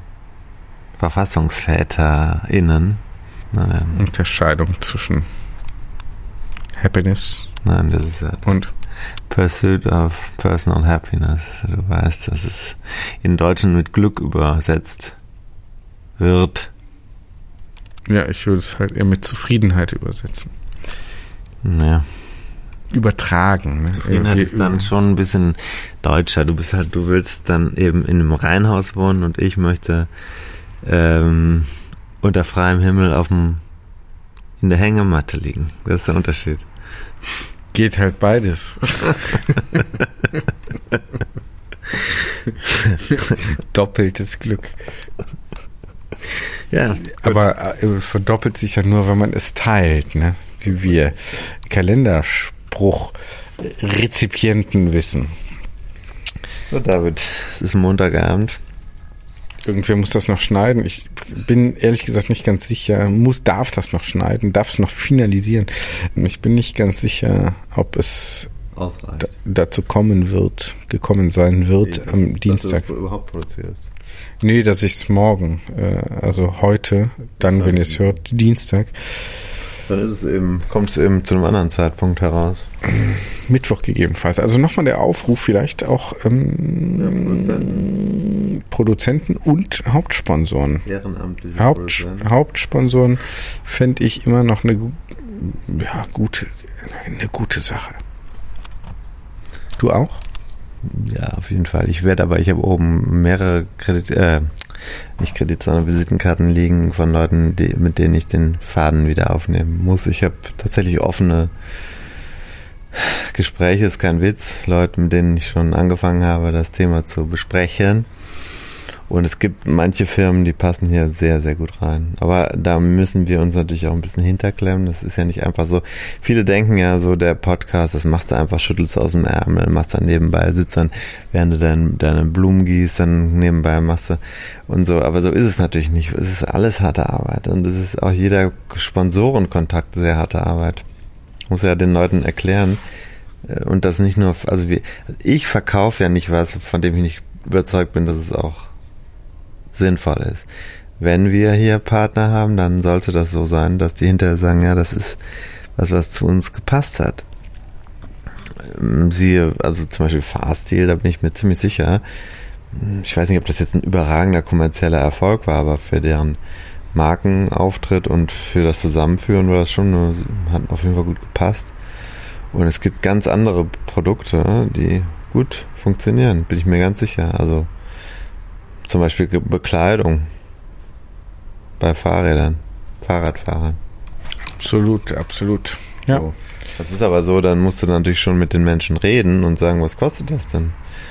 VerfassungsväterInnen. Unterscheidung zwischen Happiness das ist ja und Pursuit of Personal Happiness. Du weißt, dass es in Deutschen mit Glück übersetzt wird. Ja, ich würde es halt eher mit Zufriedenheit übersetzen. Ja. Übertragen. Ne? Zufriedenheit ist dann schon ein bisschen deutscher. Du willst dann eben in einem Reihenhaus wohnen und ich möchte unter freiem Himmel in der Hängematte liegen. Das ist der Unterschied. Geht halt beides. Doppeltes Glück. Ja. Aber verdoppelt sich ja nur, wenn man es teilt, ne? Wie wir Kalenderspruch-Rezipienten wissen. So, David, es ist Montagabend. Irgendwer muss das noch schneiden. Ich bin ehrlich gesagt nicht ganz sicher. Darf das noch schneiden? Darf es noch finalisieren? Ich bin nicht ganz sicher, ob es dazu gekommen sein wird am Dienstag. Dass du das überhaupt produzierst? Nee, dass ich es morgen, also heute, dann, wenn ihr es hört, Dienstag. Dann kommt es eben zu einem anderen Zeitpunkt heraus. Mittwoch gegebenenfalls. Also nochmal der Aufruf vielleicht auch Produzenten und Hauptsponsoren. Ehrenamtliche Hauptsponsoren fände ich immer noch eine gute Sache. Du auch? Ja, auf jeden Fall. Ich habe oben mehrere sondern Visitenkarten liegen von Leuten, mit denen ich den Faden wieder aufnehmen muss. Ich habe tatsächlich offene Gespräche, ist kein Witz, Leute, mit denen ich schon angefangen habe, das Thema zu besprechen. Und es gibt manche Firmen, die passen hier sehr, sehr gut rein. Aber da müssen wir uns natürlich auch ein bisschen hinterklemmen. Das ist ja nicht einfach so. Viele denken ja so, der Podcast, das machst du einfach, schüttelst aus dem Ärmel, machst dann nebenbei, sitzt dann, während du deine Blumen gießt, dann nebenbei machst du und so. Aber so ist es natürlich nicht. Es ist alles harte Arbeit. Und es ist auch jeder Sponsorenkontakt sehr harte Arbeit. Ich muss ja den Leuten erklären. Und das nicht nur, ich verkaufe ja nicht was, von dem ich nicht überzeugt bin, dass es auch sinnvoll ist. Wenn wir hier Partner haben, dann sollte das so sein, dass die hinterher sagen, ja, das ist was zu uns gepasst hat. Also zum Beispiel Fahrstil, da bin ich mir ziemlich sicher. Ich weiß nicht, ob das jetzt ein überragender kommerzieller Erfolg war, aber für deren Markenauftritt und für das Zusammenführen war das schon, hat auf jeden Fall gut gepasst. Und es gibt ganz andere Produkte, die gut funktionieren, bin ich mir ganz sicher. Also zum Beispiel Bekleidung bei Fahrradfahrern. Absolut. Ja. So. Das ist aber so, dann musst du natürlich schon mit den Menschen reden und sagen, was kostet das denn?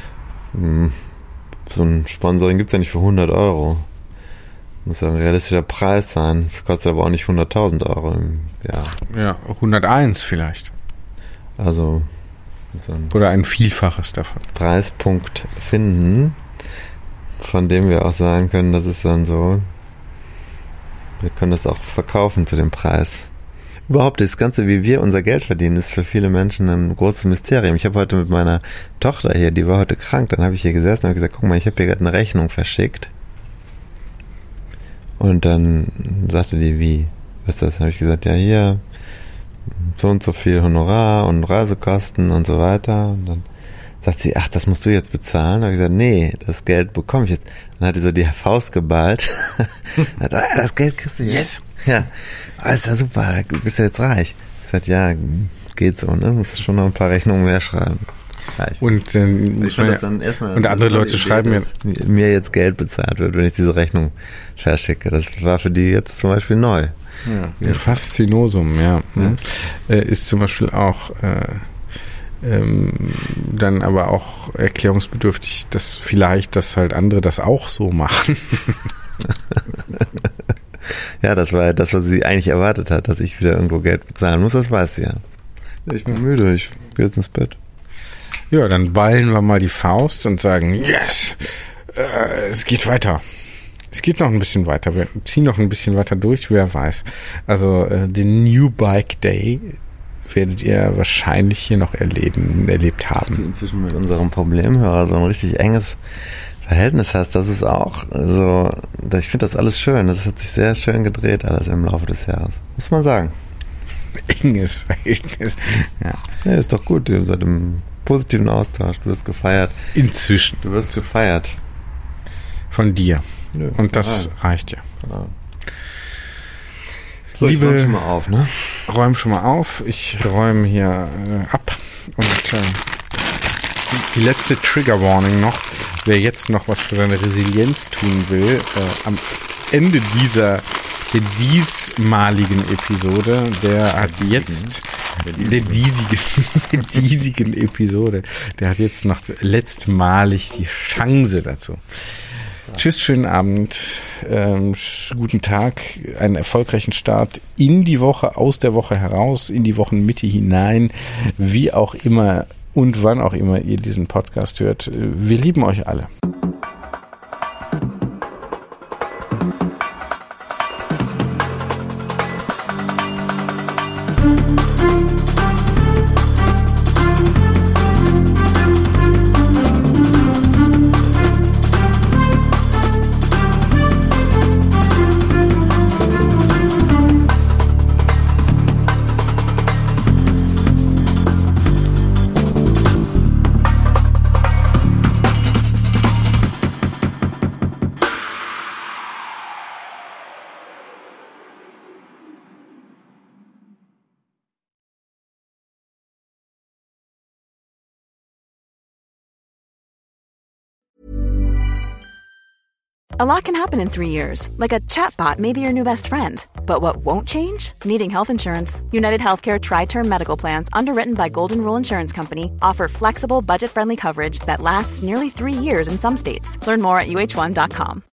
So ein Sponsoring gibt es ja nicht für 100 Euro. Muss ja ein realistischer Preis sein. Das kostet aber auch nicht 100.000 Euro im Jahr. Ja, 101 vielleicht. Also oder ein Vielfaches davon. Preispunkt finden, von dem wir auch sagen können, das ist dann so, wir können das auch verkaufen zu dem Preis. Überhaupt das Ganze, wie wir unser Geld verdienen, ist für viele Menschen ein großes Mysterium. Ich habe heute mit meiner Tochter hier, die war heute krank, dann habe ich hier gesessen und habe gesagt, guck mal, ich habe hier gerade eine Rechnung verschickt. Und dann sagte die, wie? Was ist das? Dann habe ich gesagt, ja, hier, so und so viel Honorar und Reisekosten und so weiter. Und dann sagt sie, ach, das musst du jetzt bezahlen? Dann habe ich gesagt, nee, das Geld bekomme ich jetzt. Dann hat die so die Faust geballt. Das Geld kriegst du jetzt. Yes. Ja, das ist ja super, du bist ja jetzt reich. Ich sagte, ja, geht so, ne? Musst du schon noch ein paar Rechnungen mehr schreiben. Reich. Und und andere Leute schreiben mir jetzt Geld bezahlt wird, wenn ich diese Rechnung verschicke. Das war für die jetzt zum Beispiel neu. Ja. Faszinosum, ja. Ist zum Beispiel auch dann aber auch erklärungsbedürftig, dass vielleicht, dass halt andere das auch so machen. Ja, das war das, was sie eigentlich erwartet hat, dass ich wieder irgendwo Geld bezahlen muss, das weiß sie ja. Ich bin müde, ich gehe jetzt ins Bett. Ja, dann ballen wir mal die Faust und sagen, yes, es geht weiter. Es geht noch ein bisschen weiter. Wir ziehen noch ein bisschen weiter durch, wer weiß. Also den New Bike Day werdet ihr wahrscheinlich hier noch erlebt haben. Dass du inzwischen mit unserem Problemhörer so ein richtig enges Verhältnis hast, das ist auch so, ich finde das alles schön. Das hat sich sehr schön gedreht alles im Laufe des Jahres. Muss man sagen. Enges Verhältnis. Ja, ist doch gut. Ihr seid im positiven Austausch. Du wirst gefeiert. Inzwischen. Du wirst gefeiert. Von dir. Ja, und das reicht ja. Ja. So, ich räume schon mal auf, ne? Räum schon mal auf. Ich räume hier ab. Und die letzte Trigger Warning noch. Wer jetzt noch was für seine Resilienz tun will, am Ende dieser diesmaligen Episode, der hat jetzt der diesigen Episode, der hat jetzt noch letztmalig die Chance dazu. Tschüss, schönen Abend, guten Tag, einen erfolgreichen Start in die Woche, aus der Woche heraus, in die Wochenmitte hinein, wie auch immer und wann auch immer ihr diesen Podcast hört. Wir lieben euch alle. A lot can happen in 3 years, like a chatbot may be your new best friend. But what won't change? Needing health insurance. United Healthcare Tri-Term Medical Plans, underwritten by Golden Rule Insurance Company, offer flexible, budget-friendly coverage that lasts nearly 3 years in some states. Learn more at uh1.com.